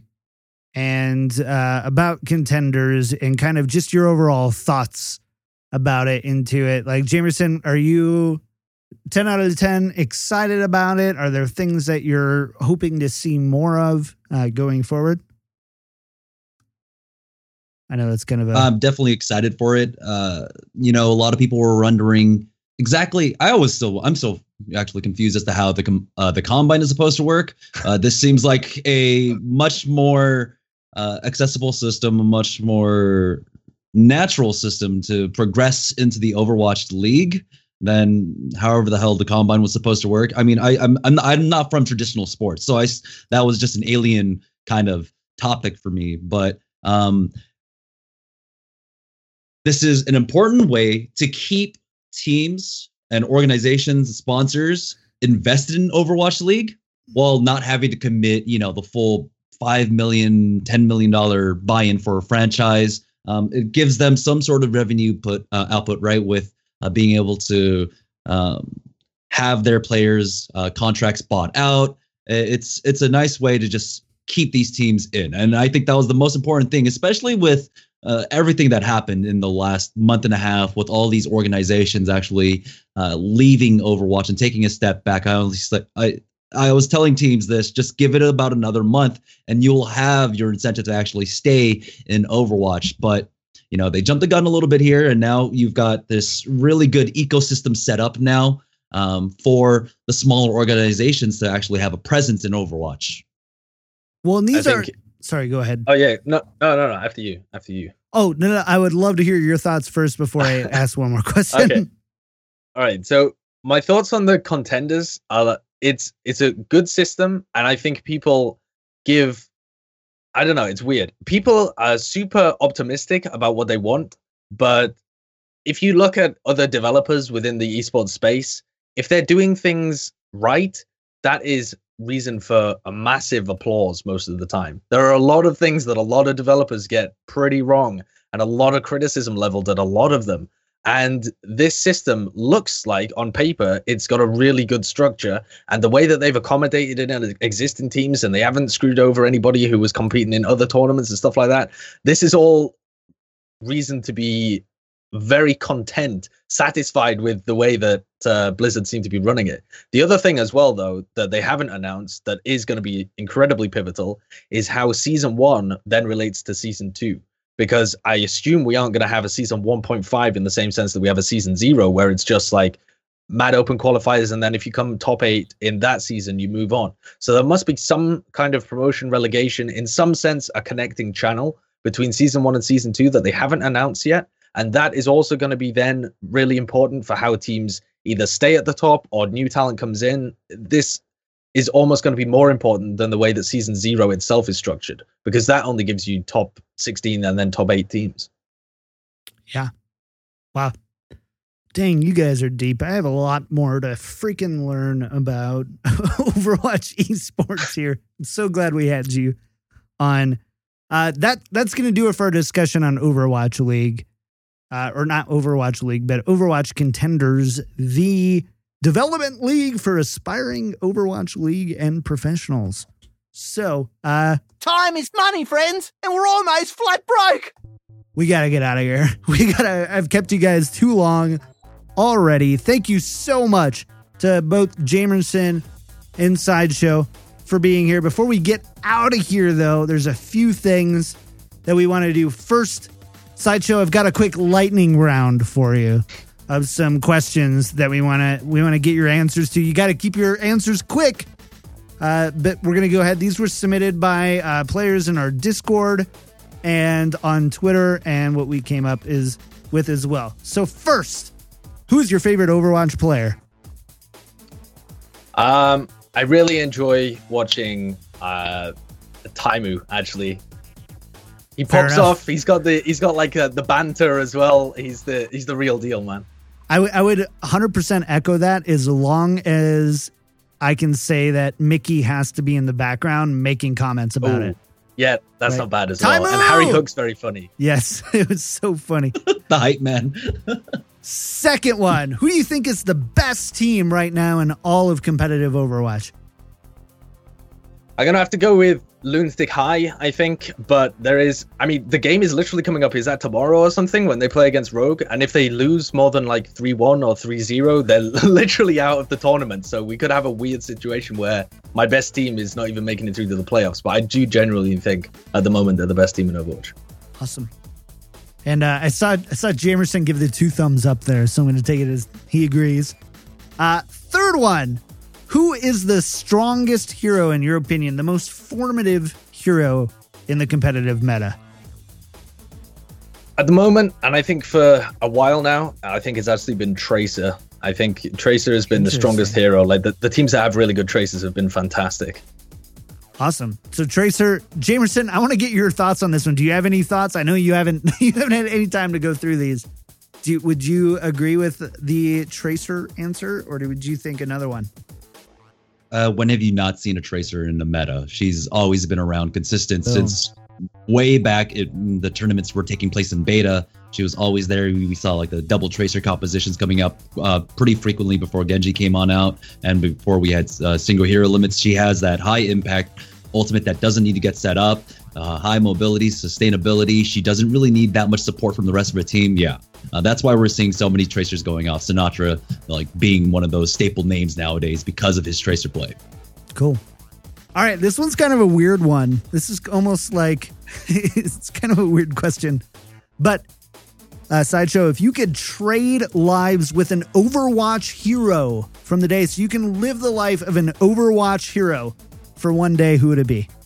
and uh, about contenders and kind of just your overall thoughts about it into it? Like, Jamerson, are you ten out of ten, excited about it? Are there things that you're hoping to see more of uh, going forward? I know it's kind of a... I'm definitely excited for it. Uh, you know, a lot of people were wondering exactly. I always still, I'm still actually confused as to how the com- uh, the combine is supposed to work. Uh, this seems like a much more uh, accessible system, a much more natural system to progress into the Overwatch League than however the hell the combine was supposed to work. I mean, I, I'm I'm I'm not from traditional sports, so I that was just an alien kind of topic for me. But um, this is an important way to keep teams and organizations and sponsors invested in Overwatch League while not having to commit, you know, the full five million, ten million dollar buy-in for a franchise. Um, it gives them some sort of revenue put uh, output, right? With uh, being able to um, have their players' uh, contracts bought out. It's it's a nice way to just keep these teams in, and I think that was the most important thing, especially with uh, everything that happened in the last month and a half, with all these organizations actually uh, leaving Overwatch and taking a step back. I was I I was telling teams this: just give it about another month, and you'll have your incentive to actually stay in Overwatch. But you know, they jumped the gun a little bit here, and now you've got this really good ecosystem set up now um, for the smaller organizations to actually have a presence in Overwatch. Well, and these I are... think- Sorry, go ahead. Oh yeah, no, no, no, no. After you, after you. Oh, no, no, I would love to hear your thoughts first before I ask one more question. Okay. All right. So my thoughts on the contenders are that it's it's a good system, and I think people give. I don't know. It's weird. People are super optimistic about what they want, but if you look at other developers within the esports space, if they're doing things right, that is reason for a massive applause most of the time. There are a lot of things that a lot of developers get pretty wrong, and a lot of criticism leveled at a lot of them. And this system looks like, on paper, it's got a really good structure, and the way that they've accommodated it in existing teams, and they haven't screwed over anybody who was competing in other tournaments and stuff like that. This is all reason to be very content, satisfied with the way that uh, Blizzard seem to be running it. The other thing as well, though, that they haven't announced that is going to be incredibly pivotal is how season one then relates to season two. Because I assume we aren't going to have a season one point five in the same sense that we have a season zero, where it's just like mad open qualifiers, and then if you come top eight in that season, you move on. So there must be some kind of promotion relegation, in some sense, a connecting channel between season one and season two that they haven't announced yet. And that is also going to be then really important for how teams either stay at the top or new talent comes in. This is almost going to be more important than the way that season zero itself is structured, because that only gives you top sixteen and then top eight teams. Yeah. Wow. Dang, you guys are deep. I have a lot more to freaking learn about Overwatch esports here. I'm so glad we had you on. Uh, that that's going to do it for our discussion on Overwatch League. Uh, or not Overwatch League, but Overwatch Contenders, the development league for aspiring Overwatch League and professionals. So, uh, time is money, friends, and we're almost flat broke. We got to get out of here. We got to, I've kept you guys too long already. Thank you so much to both Jamerson and Sideshow for being here. Before we get out of here, though, there's a few things that we want to do. First, Sideshow, I've got a quick lightning round for you of some questions that we want to we want to get your answers to. You got to keep your answers quick, uh, but we're going to go ahead. These were submitted by uh, players in our Discord and on Twitter, and what we came up is with as well. So first, who's your favorite Overwatch player? Um, I really enjoy watching uh, Taimu, actually. He Fair pops enough. off. He's got the he's got like uh, the banter as well. He's the he's the real deal, man. I, w- I would one hundred percent echo that, as long as I can say that Mickey has to be in the background making comments about Ooh. it. Yeah, that's Right. not bad as Taimu! well. And Harry Hook's very funny. Yes, it was so funny. The hype man. Second one, who do you think is the best team right now in all of competitive Overwatch? I'm gonna have to go with Lunatic High, I think, but there is, I mean, the game is literally coming up. Is that tomorrow or something when they play against Rogue? And if they lose more than like three one or three zero, they're literally out of the tournament. So we could have a weird situation where my best team is not even making it through to the playoffs. But I do generally think at the moment they're the best team in Overwatch. Awesome. And uh, I saw I saw Jamerson give the two thumbs up there, so I'm going to take it as he agrees. Uh, third one. Who is the strongest hero, in your opinion, the most formative hero in the competitive meta? At the moment, and I think for a while now, I think it's actually been Tracer. I think Tracer has been the strongest hero. Like the, the teams that have really good Tracers have been fantastic. Awesome. So Tracer, Jamerson, I want to get your thoughts on this one. Do you have any thoughts? I know you haven't you haven't had any time to go through these. Do you, would you agree with the Tracer answer, or would you think another one? Uh, when have you not seen a Tracer in the meta? She's always been around, consistent Boom. since way back. It, the tournaments were taking place in beta. She was always there. We saw like the double Tracer compositions coming up uh, pretty frequently before Genji came on out, and before we had uh, single hero limits. She has that high impact ultimate that doesn't need to get set up, uh, high mobility, sustainability. She doesn't really need that much support from the rest of her team. Yeah. Uh, that's why we're seeing so many Tracers going off. Sinatraa, like, being one of those staple names nowadays because of his Tracer play. Cool. All right, this one's kind of a weird one. This is almost like, it's kind of a weird question. But, uh, Sideshow, if you could trade lives with an Overwatch hero from the day, so you can live the life of an Overwatch hero for one day, who would it be?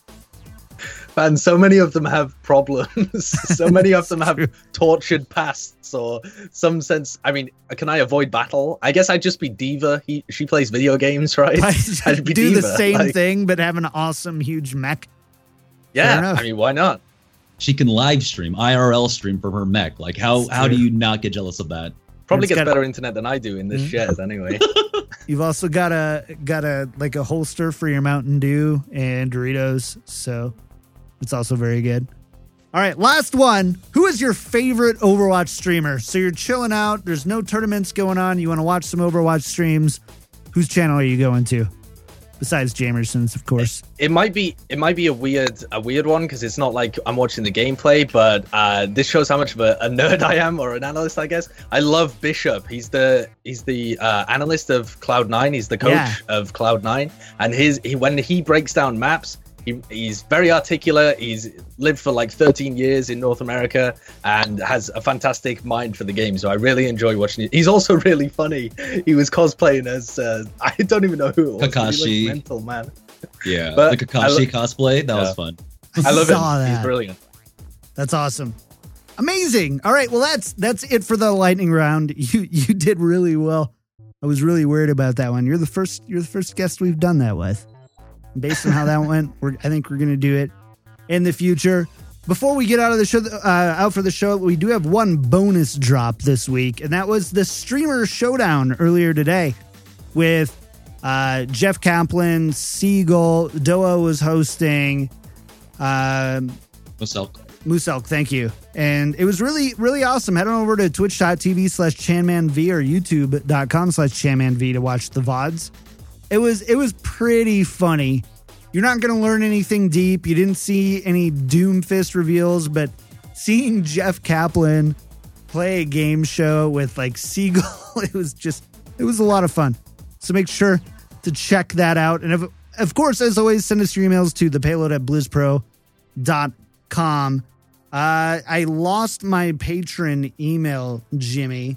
Man, so many of them have problems. So many of them have tortured pasts or some sense. I mean, can I avoid battle? I guess I'd just be D.Va. He, she plays video games, right? I'd be do D.Va. The same like, thing, but have an awesome, huge mech. Yeah, I mean, why not? She can live stream, I R L stream from her mech. Like, how how do you not get jealous of that? Probably gets better internet than I do in this mm-hmm. shed, anyway. You've also got a got a like a holster for your Mountain Dew and Doritos, so. It's also very good. All right, last one. Who is your favorite Overwatch streamer? So you're chilling out. There's no tournaments going on. You want to watch some Overwatch streams. Whose channel are you going to? Besides Jamerson's, of course. It, it might be it might be a weird a weird one because it's not like I'm watching the gameplay, but uh, this shows how much of a, a nerd I am, or an analyst, I guess. I love Bishop. He's the he's the uh, analyst of Cloud nine. He's the coach yeah. of Cloud nine, and his he when he breaks down maps. He, he's very articulate. He's lived for like thirteen years in North America and has a fantastic mind for the game. So I really enjoy watching it. He's also really funny. He was cosplaying as, uh, I don't even know who it was. Kakashi. Mental, man. Yeah, but the Kakashi lo- cosplay. That yeah. was fun. I love him. That. He's brilliant. That's awesome. Amazing. All right. Well, that's that's it for the lightning round. You you did really well. I was really worried about that one. You're the first. You're the first guest we've done that with. Based on how that went, we're, I think we're going to do it in the future. Before we get out of the show, uh, out for the show, we do have one bonus drop this week, and that was the Streamer Showdown earlier today with uh, Jeff Kaplan, Seagull, Doa was hosting. Um, Muselk. Muselk, thank you. And it was really, really awesome. Head on over to twitch.tv slash chanmanv or youtube.com slash chanmanv to watch the V O Ds. It was it was pretty funny. You're not going to learn anything deep. You didn't see any Doomfist reveals, but seeing Jeff Kaplan play a game show with like Seagull, it was just, it was a lot of fun. So make sure to check that out. And of, of course, as always, send us your emails to the payload at blizzpro dot com. Uh, I lost my patron email, Jimmy.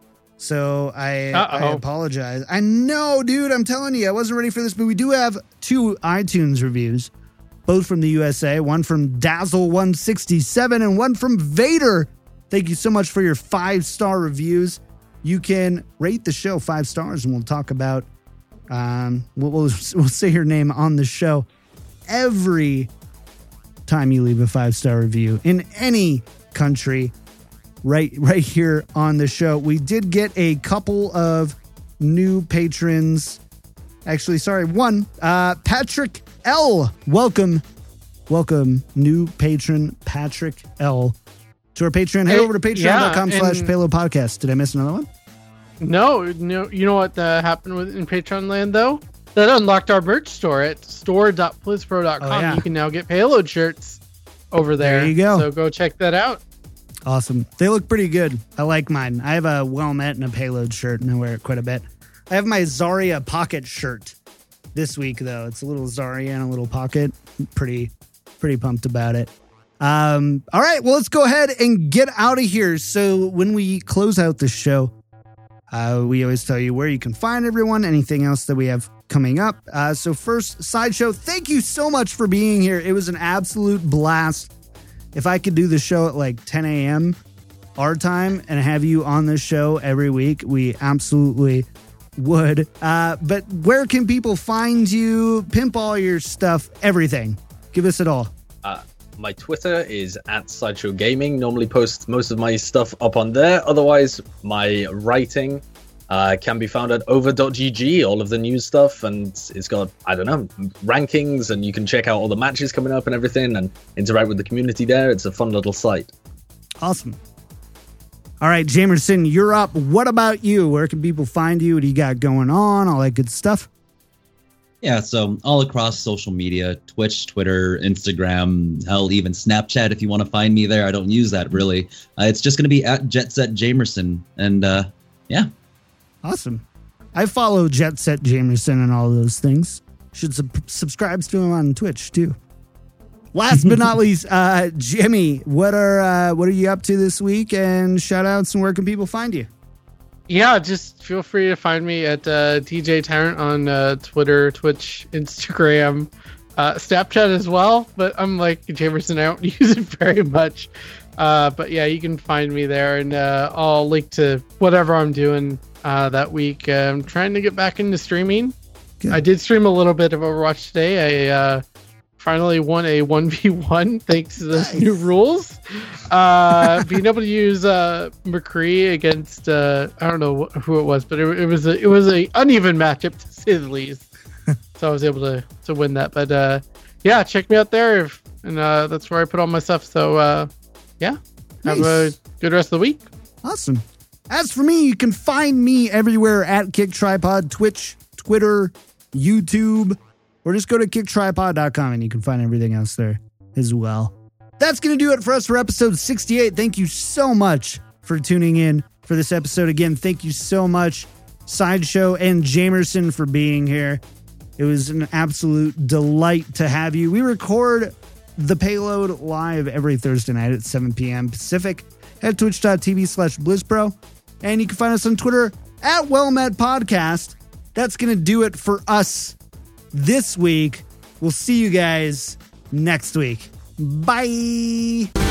So I, I apologize. I know, dude, I'm telling you, I wasn't ready for this, but we do have two iTunes reviews, both from the U S A, one from Dazzle one sixty-seven and one from Vader. Thank you so much for your five-star reviews. You can rate the show five stars, and we'll talk about, um, we'll, we'll, we'll say your name on the show every time you leave a five-star review in any country. Right, right here on the show. We did get a couple of new patrons. Actually, sorry, one. Uh, Patrick L. Welcome, welcome, new patron Patrick L. to our Patreon. Head hey, over to patreon.com yeah, slash payload podcast. Did I miss another one? No, no. You know what uh, happened with in Patreon land though? that unlocked our merch store at store dot blizzpro dot com. Oh, yeah. You can now get Payload shirts over there. There you go. So go check that out. Awesome. They look pretty good. I like mine. I have a Well Met and a Payload shirt, and I wear it quite a bit. I have my Zarya pocket shirt this week, though. It's a little Zarya and a little pocket. Pretty, pretty pumped about it. Um, all right, well, let's go ahead and get out of here. So when we close out the show, uh, we always tell you where you can find everyone, anything else that we have coming up. Uh, so first, Sideshow, thank you so much for being here. It was an absolute blast. If I could do the show at like ten a.m. our time and have you on the show every week, we absolutely would. Uh, but where can people find you? Pimp all your stuff, everything. Give us it all. Uh, my Twitter is at Sideshow Gaming. Normally post most of my stuff up on there. Otherwise, my writing uh, can be found at over dot g g, all of the news stuff. And it's got, I don't know, rankings, and you can check out all the matches coming up and everything and interact with the community there. It's a fun little site. Awesome. All right, Jamerson, you're up. What about you? Where can people find you? What do you got going on? All that good stuff. Yeah, so all across social media, Twitch, Twitter, Instagram, hell, even Snapchat, if you want to find me there. I don't use that, really. Uh, it's just going to be at JetSet Jamerson. And, uh, yeah. Awesome. I follow JetSet Jamerson and all those things. Should sub- subscribe to him on Twitch, too. Last but not least, uh, Jimmy, what are uh, what are you up to this week? And shout outs, and where can people find you? Yeah, just feel free to find me at uh, D J Tyrant on uh, Twitter, Twitch, Instagram, uh, Snapchat as well. But I'm like Jamerson, I don't use it very much. Uh, but yeah, you can find me there, and uh, I'll link to whatever I'm doing uh, that week. Uh, I'm trying to get back into streaming. Good. I did stream a little bit of Overwatch today. I uh, finally won a one v one thanks to those Nice. new rules. Uh, being able to use uh, McCree against uh, I don't know who it was, but it, it was a, it was a uneven matchup to say the least. So I was able to to win that. But uh, yeah, check me out there, if, and uh, that's where I put all my stuff. So uh, yeah, have Nice. a good rest of the week. Awesome. As for me, you can find me everywhere at Kick Tripod, Twitch, Twitter, YouTube, or just go to kick tripod dot com and you can find everything else there as well. That's going to do it for us for episode sixty-eight. Thank you so much for tuning in for this episode. Again, thank you so much, Sideshow and Jamerson, for being here. It was an absolute delight to have you. We record the Payload live every Thursday night at seven p.m. Pacific at twitch dot t v slash blizzpro. And you can find us on Twitter at WellMet Podcast. That's going to do it for us this week. We'll see you guys next week. Bye.